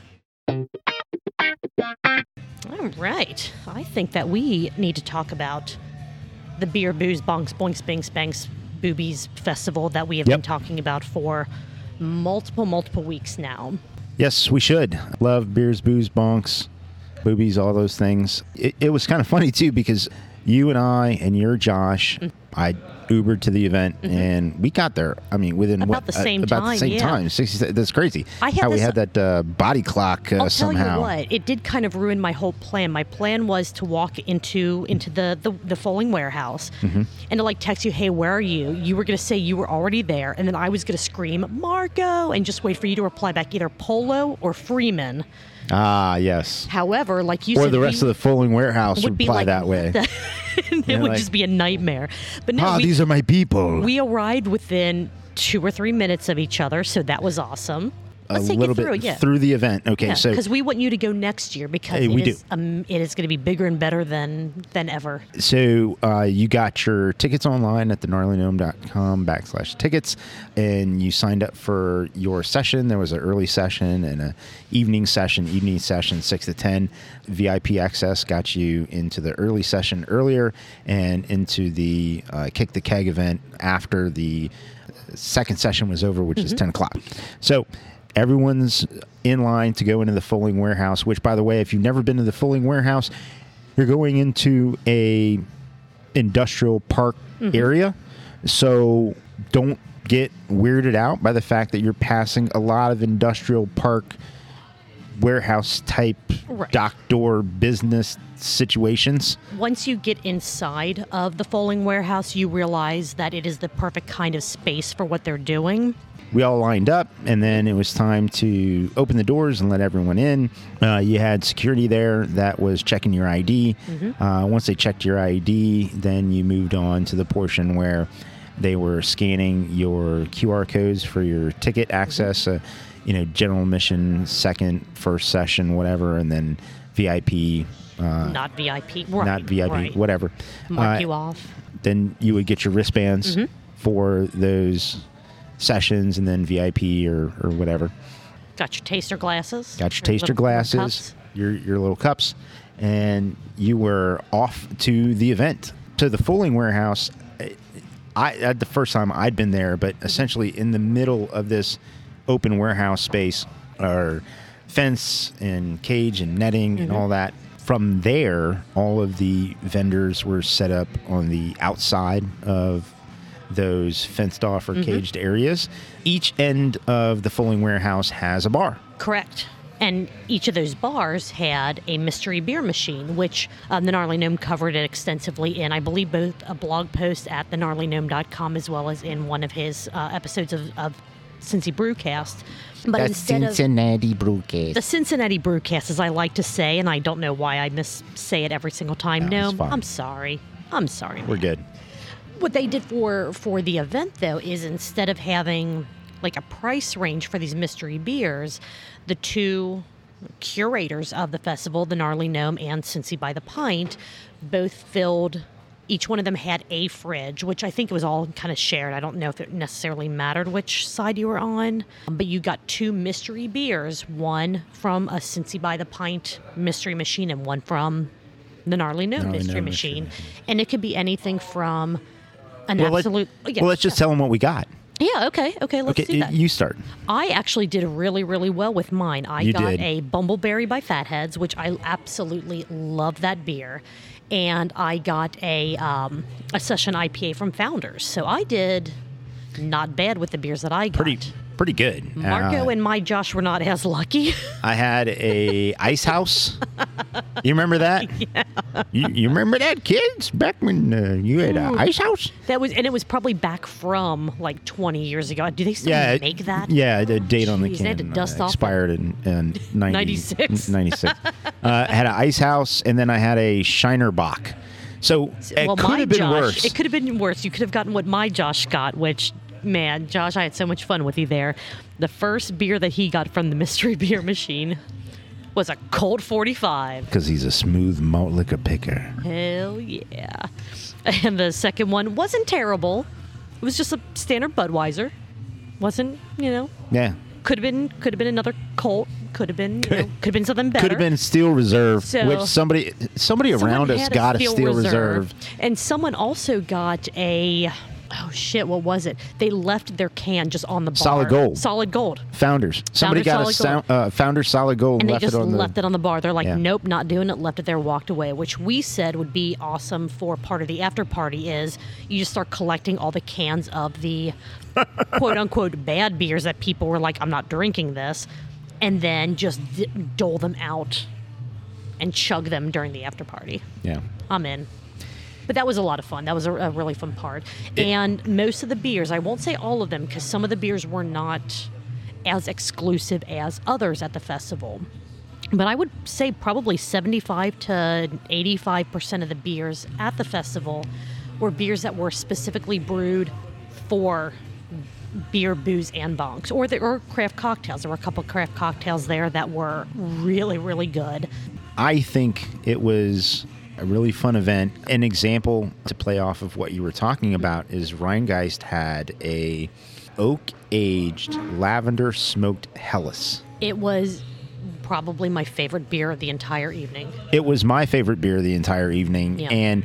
All right. I think that we need to talk about the Beer, Booze, Bonks, Boinks, Binks, Banks, Boobies Festival that we have been talking about for multiple weeks now. Yes, we should. Love beers, booze, bonks, boobies, all those things. It was kind of funny, too, because you and I and your Josh, I Ubered to the event, and we got there. I mean, within About the same time. 60. That's crazy. I had how we this- had that body clock I'll somehow. tell you what, it did kind of ruin my whole plan. My plan was to walk into the Foaling warehouse and to like text you, hey, where are you? You were going to say you were already there, and then I was going to scream, Marco, and just wait for you to reply back, either Polo or Freeman. Ah, yes. However, like you Or said, the rest of the Foaling warehouse would be reply like that way. it would just be a nightmare. But no, These are my people. we arrived within 2 or 3 minutes of each other, so that was awesome. Let's a take little it through, bit through the event. Okay, so because we want you to go next year because Hey, we it is going to be bigger and better than ever. So you got your tickets online at thenarlygnome.com/tickets, and you signed up for your session. There was an early session and an evening session, 6 to 10. VIP access got you into the early session earlier and into the Kick the Keg event after the second session was over, which is 10 o'clock. So everyone's in line to go into the Foaling warehouse, which, by the way, if you've never been to the Foaling warehouse, you're going into a industrial park area. So don't get weirded out by the fact that you're passing a lot of industrial park warehouse type dock door business situations. Once you get inside of the Foaling warehouse, you realize that it is the perfect kind of space for what they're doing. We all lined up, and then it was time to open the doors and let everyone in. You had security there that was checking your ID. Once they checked your ID, then you moved on to the portion where they were scanning your QR codes for your ticket access, general admission, second, first session, whatever, and then VIP. Not VIP. Right. Not VIP, right. whatever. Mark you off. Then you would get your wristbands for those sessions, and then VIP or whatever. Got your taster glasses. Got your taster glasses, your little cups, and you were off to the event. To the Foaling warehouse, I the first time I'd been there, but essentially in the middle of this open warehouse space are fence and cage and netting and all that. From there, all of the vendors were set up on the outside of those fenced off or caged areas. Each end of the Foaling warehouse has a bar. Correct. And each of those bars had a mystery beer machine, which the Gnarly Gnome covered it extensively in, I believe, both a blog post at thenarlygnome.com as well as in one of his episodes of Cincy Brewcast. But That's instead Cincinnati of Brewcast. the Cincinnati Brewcast, as I like to say, and I don't know why I say it every single time. No, it's fine. I'm sorry. I'm sorry. We're good. What they did for the event, though, is instead of having like a price range for these mystery beers, the two curators of the festival, the Gnarly Gnome and Cincy by the Pint, both filled. Each one of them had a fridge, which I think it was all kind of shared. I don't know if it necessarily mattered which side you were on, but you got two mystery beers, one from a Cincy by the Pint mystery machine and one from the Gnarly Gnome mystery machine. And it could be anything from an absolute... let's just tell them what we got. Yeah, okay, let's do that. You start. I actually did really, really well with mine. I got a Bumbleberry by Fatheads, which I absolutely love that beer. And I got a Session IPA from Founders. So I did not bad with the beers that I got. Pretty good. Marco and my Josh were not as lucky. I had a Ice House. You remember that? Yeah. You remember that, kids? Back when you had an Ice House? It was probably back from like 20 years ago. Do they still make that? Yeah, the date on the Jeez, can they had to dust off expired in 96. 96. I had an Ice House, and then I had a Shiner Bock. So it could have been worse. It could have been worse. You could have gotten what my Josh got, which... Man, Josh, I had so much fun with you there. The first beer that he got from the mystery beer machine was a Colt 45. Because he's a smooth malt liquor picker. Hell yeah. And the second one wasn't terrible. It was just a standard Budweiser. Wasn't, Yeah. Could have been another Colt. Could have been something better. Could have been Steel Reserve, So, which somebody around us got a Steel Reserve. And someone also got a... Oh, shit, what was it? They left their can just on the bar. Solid Gold. Founders. Somebody got a Founders Solid Gold and left it on left it on the bar. They're like, nope, not doing it, left it there, walked away, which we said would be awesome for part of the after party is you just start collecting all the cans of the quote-unquote bad beers that people were like, I'm not drinking this, and then just dole them out and chug them during the after party. Yeah. I'm in. But that was a lot of fun. That was a really fun part. And most of the beers, I won't say all of them, because some of the beers were not as exclusive as others at the festival. But I would say probably 75 to 85% of the beers at the festival were beers that were specifically brewed for beer, booze, and bonks, or craft cocktails. There were a couple of craft cocktails there that were really, really good. I think it was a really fun event. An example to play off of what you were talking about is Rheingeist had a oak-aged lavender smoked Helles. It was probably my favorite beer of the entire evening. It was my favorite beer of the entire evening. Yeah. And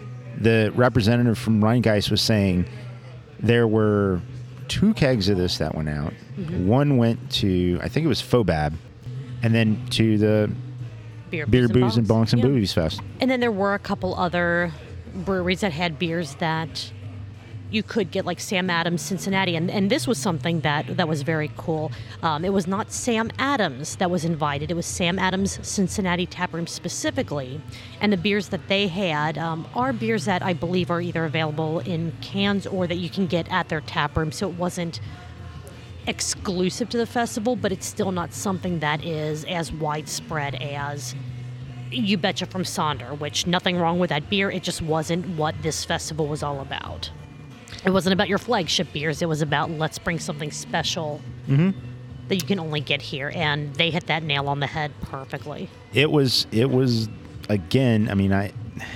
the representative from Rheingeist was saying there were 2 kegs of this that went out. Mm-hmm. One went to, I think it was Fobab, and then to the Beer, Booze, and Bonks and Boobies Fest. And then there were a couple other breweries that had beers that you could get, like Sam Adams Cincinnati. And this was something that was very cool. It was not Sam Adams that was invited. It was Sam Adams Cincinnati Taproom specifically. And the beers that they had are beers that I believe are either available in cans or that you can get at their taproom. So it wasn't exclusive to the festival, but it's still not something that is as widespread as You Betcha from Sonder, which nothing wrong with that beer. It just wasn't what this festival was all about. It wasn't about your flagship beers. It was about let's bring something special that you can only get here. And they hit that nail on the head perfectly. It was again, I mean,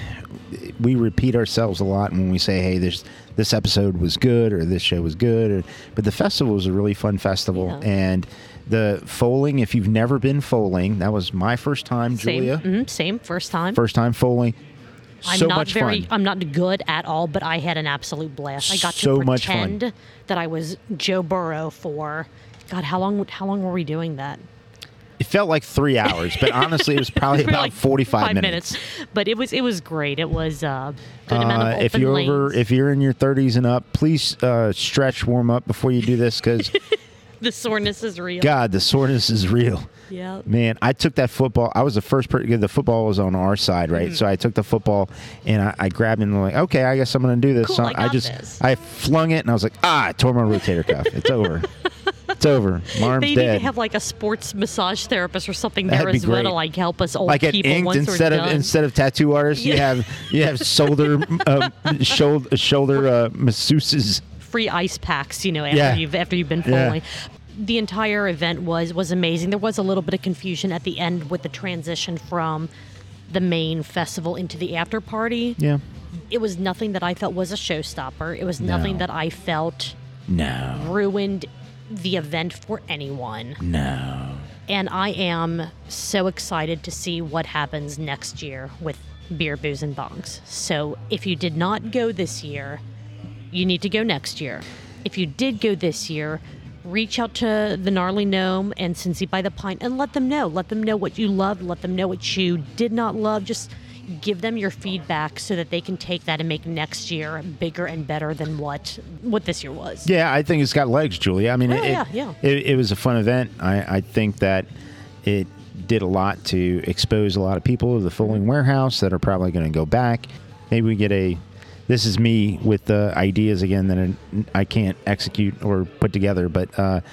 we repeat ourselves a lot when we say, hey, this episode was good or this show was good. But the festival was a really fun festival. Yeah. And the foaling, if you've never been foaling, that was my first time, Julia. Same, first time. First time foaling. So much fun. I'm not good at all, but I had an absolute blast. I got to pretend that I was Joe Burrow for, God, how long were we doing that? It felt like 3 hours, but honestly, it was probably about like 45 minutes. But it was great. It was a good amount of open lanes. If you're in your 30s and up, please stretch, warm up before you do this, because the soreness is real. God, the soreness is real. Yeah. Man, I took that football. I was the first person. The football was on our side, right? So I took the football and I grabbed it and I'm like, okay, I guess I'm going to do this. Cool, so I flung it and I was like, I tore my rotator cuff. It's over. It's over. My arm's They need dead. to have like a sports massage therapist or something That'd there be as well to great. like help us old like at people inked once instead we're of done. instead of tattoo artists, you have shoulder masseuses. Free ice packs, after you've been Yeah. foaling. The entire event was amazing. There was a little bit of confusion at the end with the transition from the main festival into the after party. Yeah. It was nothing that I felt was a showstopper. It was nothing that I felt No. ruined the event for anyone. No. And I am so excited to see what happens next year with Beer, Booze, and Bongs. So if you did not go this year, you need to go next year. If you did go this year, reach out to the Gnarly Gnome and Cincy by the Pine and let them know. Let them know what you loved. Let them know what you did not love. Just give them your feedback so that they can take that and make next year bigger and better than what this year was. Yeah, I think it's got legs, Julia. I mean, Yeah. It was a fun event. I think that it did a lot to expose a lot of people to the Foaling Warehouse that are probably going to go back. Maybe we get this is me with the ideas again that I can't execute or put together. But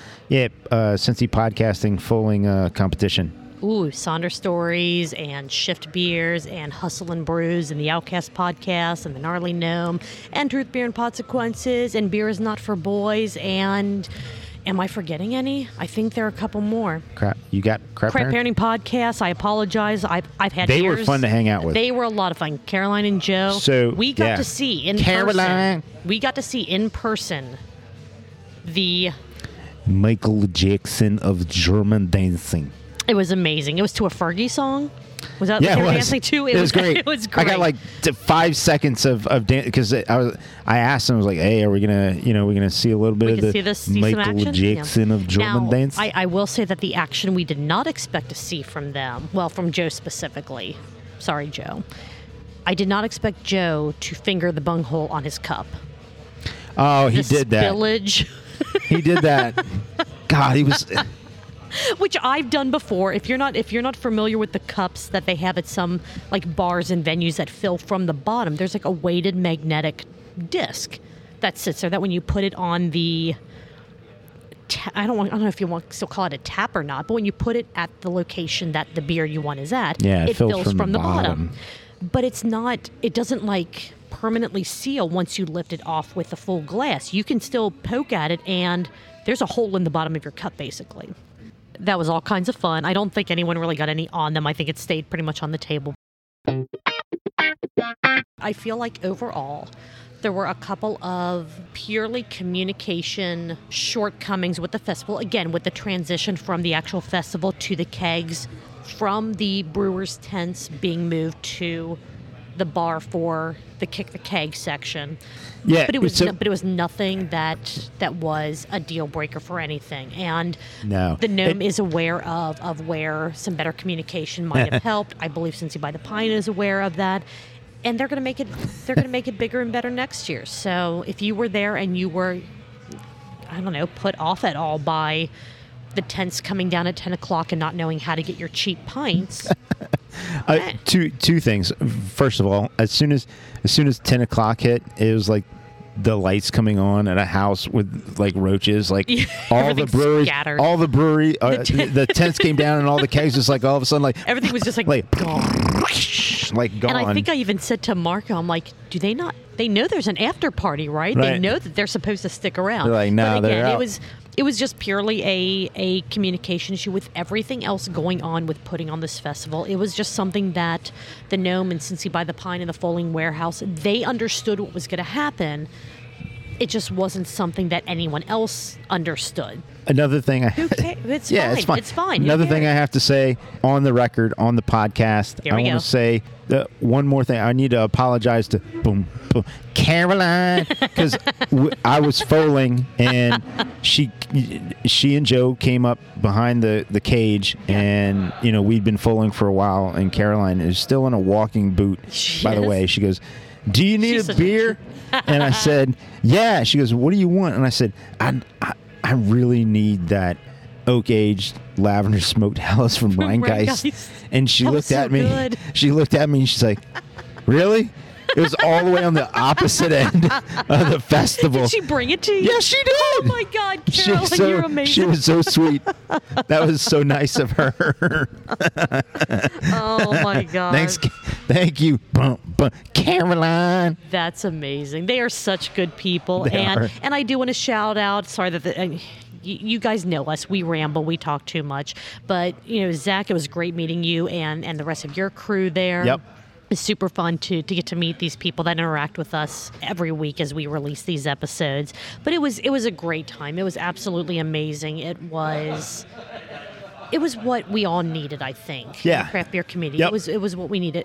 Cincy Podcasting Foaling competition. Ooh, Sonder Stories and Shift Beers and Hustle and Brews and the Outcast Podcast and the Gnarly Gnome and Truth, Beer, and Consequences and Beer is Not for Boys and am I forgetting any? I think there are a couple more. You got Crap Parenting Podcasts. I apologize. I've had They years. were fun to hang out with. They were a lot of fun. Caroline and Joe. So, we got yeah. to see in Caroline. person. We got to see in person the. Michael Jackson of German dancing. It was amazing. It was to a Fergie song. Was that Yeah, what they it were was. dancing to? It was great. It was great. I got like 5 seconds of dance because I asked him, I was like, "Hey, are we gonna see a little bit We of can the see this, see some Michael action? Jackson Yeah. of German now, dance?" I will say that the action we did not expect to see from them, well, from Joe specifically. Sorry, Joe. I did not expect Joe to finger the bunghole on his cup. Oh, he The did that. spillage. He did that. God, he was. Which I've done before. If you're not familiar with the cups that they have at some like bars and venues that fill from the bottom, there's like a weighted magnetic disc that sits there that when you put it on the I don't know if you want to still call it a tap or not, but when you put it at the location that the beer you want is at, Yeah, it fills fills from the bottom. bottom. But it doesn't like permanently seal once you lift it off with the full glass. You can still poke at it and there's a hole in the bottom of your cup basically. That was all kinds of fun. I don't think anyone really got any on them. I think it stayed pretty much on the table. I feel like overall, there were a couple of purely communication shortcomings with the festival. Again, with the transition from the actual festival to the kegs, from the brewers' tents being moved to the bar for the kick the keg section. Yeah, But it was so- but it was nothing that was a deal breaker for anything. And No. the gnome is aware of where some better communication might have helped. I believe Cincy by the Pine is aware of that. And they're going to make it bigger and better next year. So if you were there and you were, I don't know, put off at all by the tents coming down at 10 o'clock and not knowing how to get your cheap pints. Two things. First of all, as soon as 10 o'clock hit, it was like the lights coming on at a house with like roaches, like all the Everything's breweries, scattered. all the brewery, the tents came down and all the kegs just like all of a sudden like Everything was just like gone. Like gone. And I think I even said to Marco, I'm like, do they not? They know there's an after party, right? They Right. know that they're supposed to stick around. They're like, nah, but again, they're out. it was just purely a communication issue with everything else going on with putting on this festival. It was just something that the Gnome and Cincy by the Pine and the Foaling Warehouse, they understood what was going to happen. It just wasn't something that anyone else understood. Another thing, It's yeah, fine. it's fine. It's fine. Who Another thing I cares? have to say on the record, on the podcast, Here we I want go. to say one more thing. I need to apologize to Caroline because I was foaling and she and Joe came up behind the cage and we'd been foaling for a while and Caroline is still in a walking boot. By the Yes. way, she goes, "Do you need She's a such a- beer?" And I said, "Yeah." She goes, "What do you want?" And I said, I really need that oak-aged lavender smoked Helles from Rheingeist. Rheingeist. And she That was looked so at me. good. She looked at me and she's like, "Really?" It was all the way on the opposite end of the festival. Did she bring it to you? Yes, she did. Oh my God, Carolyn, you're amazing. She was so sweet. That was so nice of her. Oh my God. Thank you, Caroline. That's amazing. They are such good people, They are. and I do want to shout out. Sorry that you guys know us. We ramble. We talk too much. But Zach, it was great meeting you and the rest of your crew there. Yep. It's super fun to get to meet these people that interact with us every week as we release these episodes. But it was a great time. It was absolutely amazing. It was what we all needed, I think. Yeah. In the craft beer community. Yep. It was what we needed.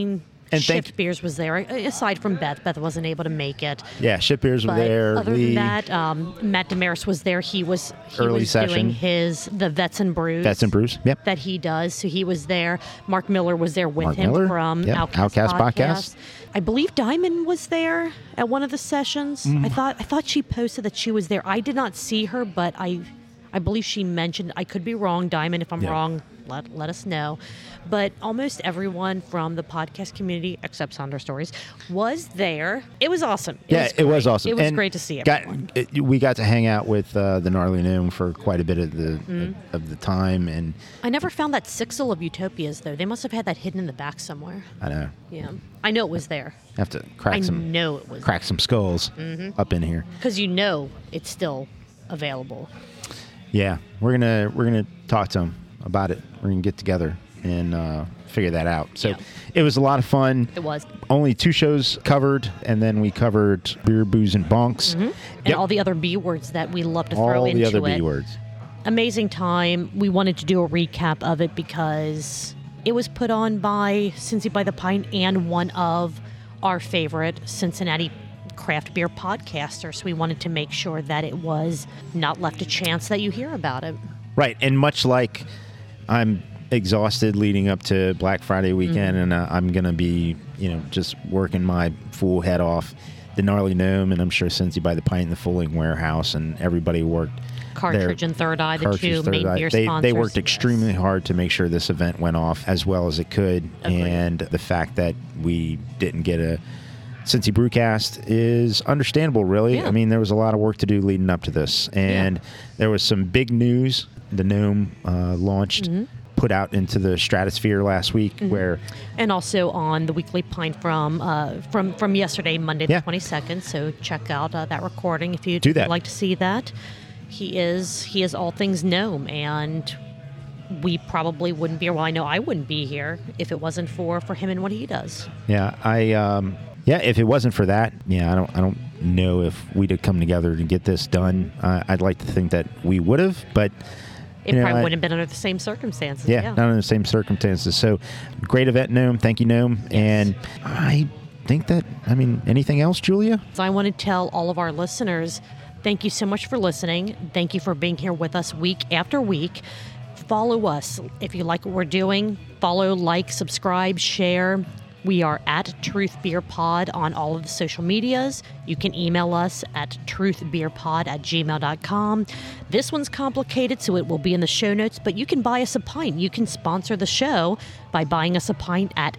And Shift Beers was there, aside from Beth. Beth wasn't able to make it. Yeah, Ship Beers were But there. other than that, Matt Damaris was there. He was Early session. doing the Vets and Brews. Vets and Brews, yep. That he does. So he was there. Mark Miller was there with Mark him Miller, from yep. Outcast Podcast. I believe Diamond was there at one of the sessions. I thought she posted that she was there. I did not see her, but I believe she mentioned. I could be wrong, Diamond. If I'm wrong, let us know. But almost everyone from the podcast community, except Sonder Stories, was there. It was awesome. It was awesome. It was And great to see everyone. We got to hang out with the Gnarly Gnome for quite a bit of the time, and I never found that Sixel of Utopias, though. They must have had that hidden in the back somewhere. I know. Yeah. I know it was there. Have to I know it was crack some skulls up in here. because it's still available. Yeah, we're gonna talk to them about it. We're gonna get together and figure that out. So It was a lot of fun. It was. Only 2 shows covered, and then we covered beer, booze, and bonks. And all the other B words that we love to throw all into the other it. B words. Amazing time. We wanted to do a recap of it because it was put on by Cincy by the Pint and one of our favorite Cincinnati craft beer podcasters. So we wanted to make sure that it was not left a chance that you hear about it. Right, and much like I'm exhausted leading up to Black Friday weekend, and I'm going to be, just working my full head off. The Gnarly Gnome, and I'm sure Cincy by the Pint, and the Fulling Warehouse, and everybody worked. Cartridge and Third Eye, the Cartridge, two Third main Eye. beer They sponsors. worked extremely hard to make sure this event went off as well as it could. Agreed. And the fact that we didn't get a Cincy Brewcast is understandable, really. Yeah. I mean, there was a lot of work to do leading up to this. And there was some big news. The Gnome launched, put out into the stratosphere last week, where... And also on the Weekly Pint from yesterday, Monday the Yeah. 22nd. So check out that recording if you'd Do that. like to see that. He is all things Gnome, and we probably wouldn't be here. Well, I know I wouldn't be here if it wasn't for him and what he does. Yeah, if it wasn't for that, I don't know if we'd have come together to get this done. I'd like to think that we would have, but It probably wouldn't have been under the same circumstances. yeah, not in the same circumstances. So, great event, Gnome. Thank you, Gnome. And I think that, anything else, Julia? So I want to tell all of our listeners, thank you so much for listening. Thank you for being here with us week after week. Follow us. If you like what we're doing, follow, like, subscribe, share. We are at Truth Beer Pod on all of the social medias. You can email us at truthbeerpod@gmail.com. This one's complicated, so it will be in the show notes, but you can buy us a pint. You can sponsor the show by buying us a pint at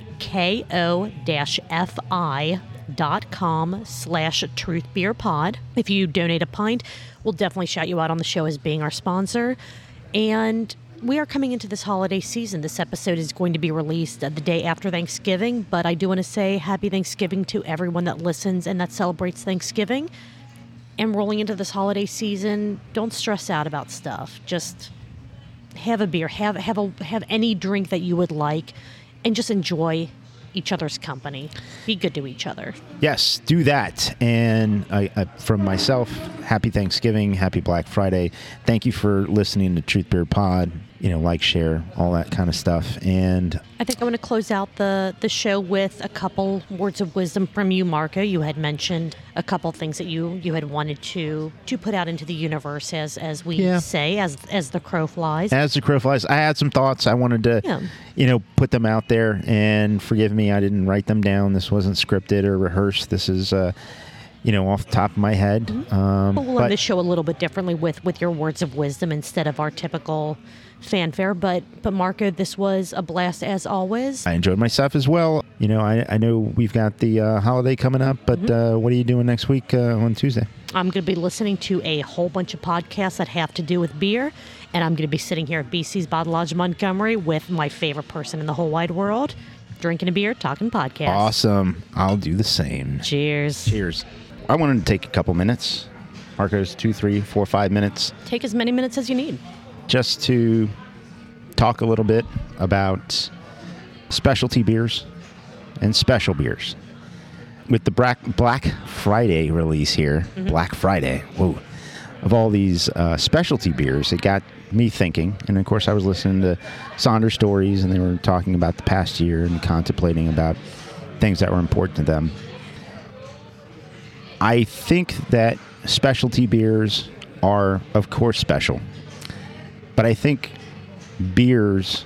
ko-fi.com/truthbeerpod. If you donate a pint, we'll definitely shout you out on the show as being our sponsor. And we are coming into this holiday season. This episode is going to be released the day after Thanksgiving, but I do want to say happy Thanksgiving to everyone that listens and that celebrates Thanksgiving. And rolling into this holiday season, don't stress out about stuff. Just have a beer, have any drink that you would like, and just enjoy each other's company. Be good to each other. Yes, do that. And I, from myself, happy Thanksgiving, happy Black Friday. Thank you for listening to Truth Beer Pod. Like, share, all that kind of stuff. And I think I want to close out the show with a couple words of wisdom from you, Marco. You had mentioned a couple things that you had wanted to put out into the universe, as we say, as the crow flies. As the crow flies, I had some thoughts. I wanted to, put them out there. And forgive me, I didn't write them down. This wasn't scripted or rehearsed. This is off the top of my head. But we'll But end this show a little bit differently with your words of wisdom instead of our typical fanfare. But Marco, this was a blast as always. I enjoyed myself as well. I know we've got the holiday coming up, but what are you doing next week on Tuesday? I'm going to be listening to a whole bunch of podcasts that have to do with beer, and I'm going to be sitting here at BC's Bottle Lodge Montgomery with my favorite person in the whole wide world, drinking a beer, talking podcasts. Awesome. I'll do the same. Cheers. Cheers. I wanted to take a couple minutes, Marcos, 2, 3, 4, 5 minutes, Take as many minutes as you need. just to talk a little bit about specialty beers and special beers. With the Black Friday release here, Black Friday, whoa, of all these specialty beers, it got me thinking. And of course, I was listening to Saunders Stories, and they were talking about the past year and contemplating about things that were important to them. I think that specialty beers are, of course, special. But I think beers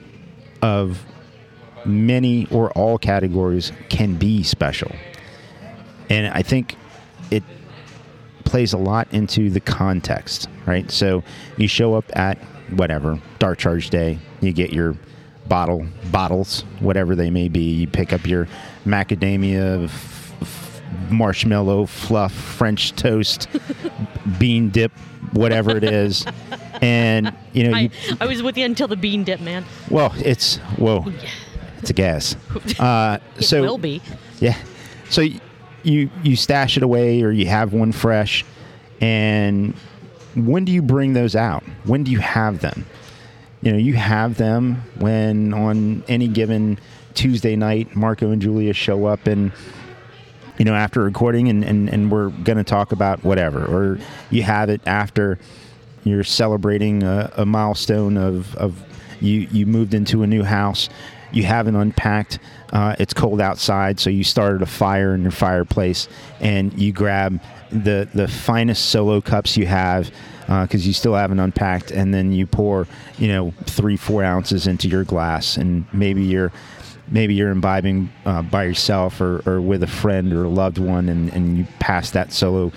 of many or all categories can be special. And I think it plays a lot into the context, right? So you show up at whatever, Dark Charge Day, you get your bottles, whatever they may be. You pick up your macadamia, marshmallow, fluff, French toast, bean dip, whatever it is. And, I was with you until the bean dip, man. well, it's a gas. It will be. Yeah. So you stash it away, or you have one fresh, and when do you bring those out? When do you have them? You have them when on any given Tuesday night, Marco and Julia show up and, after recording and we're going to talk about whatever, or you have it after you're celebrating a milestone of you moved into a new house. You haven't unpacked. It's cold outside, so you started a fire in your fireplace, and you grab the finest Solo cups you have because you still haven't unpacked, and then you pour 3-4 ounces into your glass, and maybe you're imbibing by yourself or with a friend or a loved one, and you pass them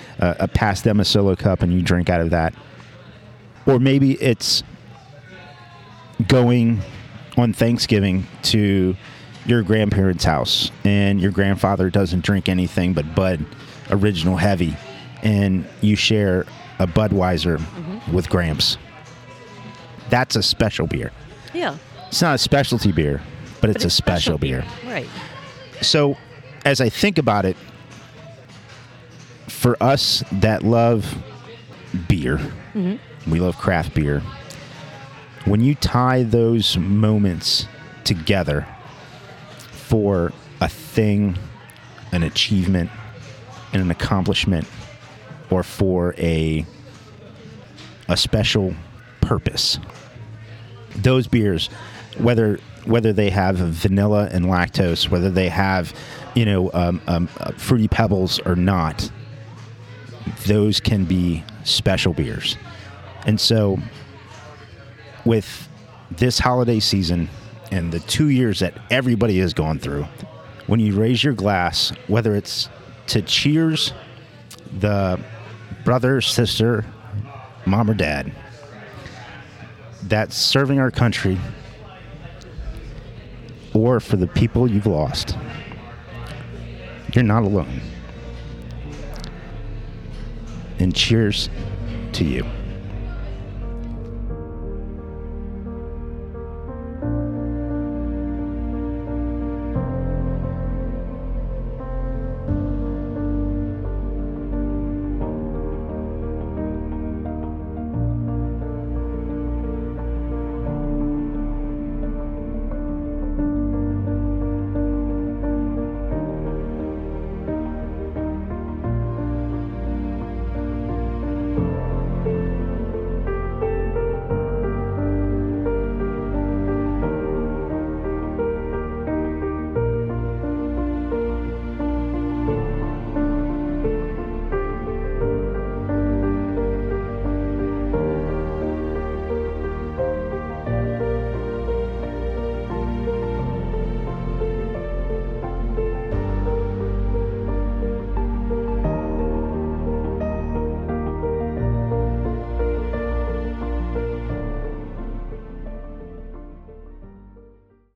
a Solo cup, and you drink out of that. Or maybe it's going on Thanksgiving to your grandparents' house, and your grandfather doesn't drink anything but Bud Original Heavy, and you share a Budweiser with Gramps. That's a special beer. Yeah. It's not a specialty beer, but it's a special beer. Right. So, as I think about it, for us that love beer, we love craft beer, when you tie those moments together for a thing, an achievement, and an accomplishment, or for a special purpose, those beers, whether they have vanilla and lactose, whether they have Fruity Pebbles or not, those can be special beers. And so with this holiday season and the 2 years that everybody has gone through, when you raise your glass, whether it's to cheers the brother, sister, mom, or dad that's serving our country, or for the people you've lost, you're not alone. And cheers to you.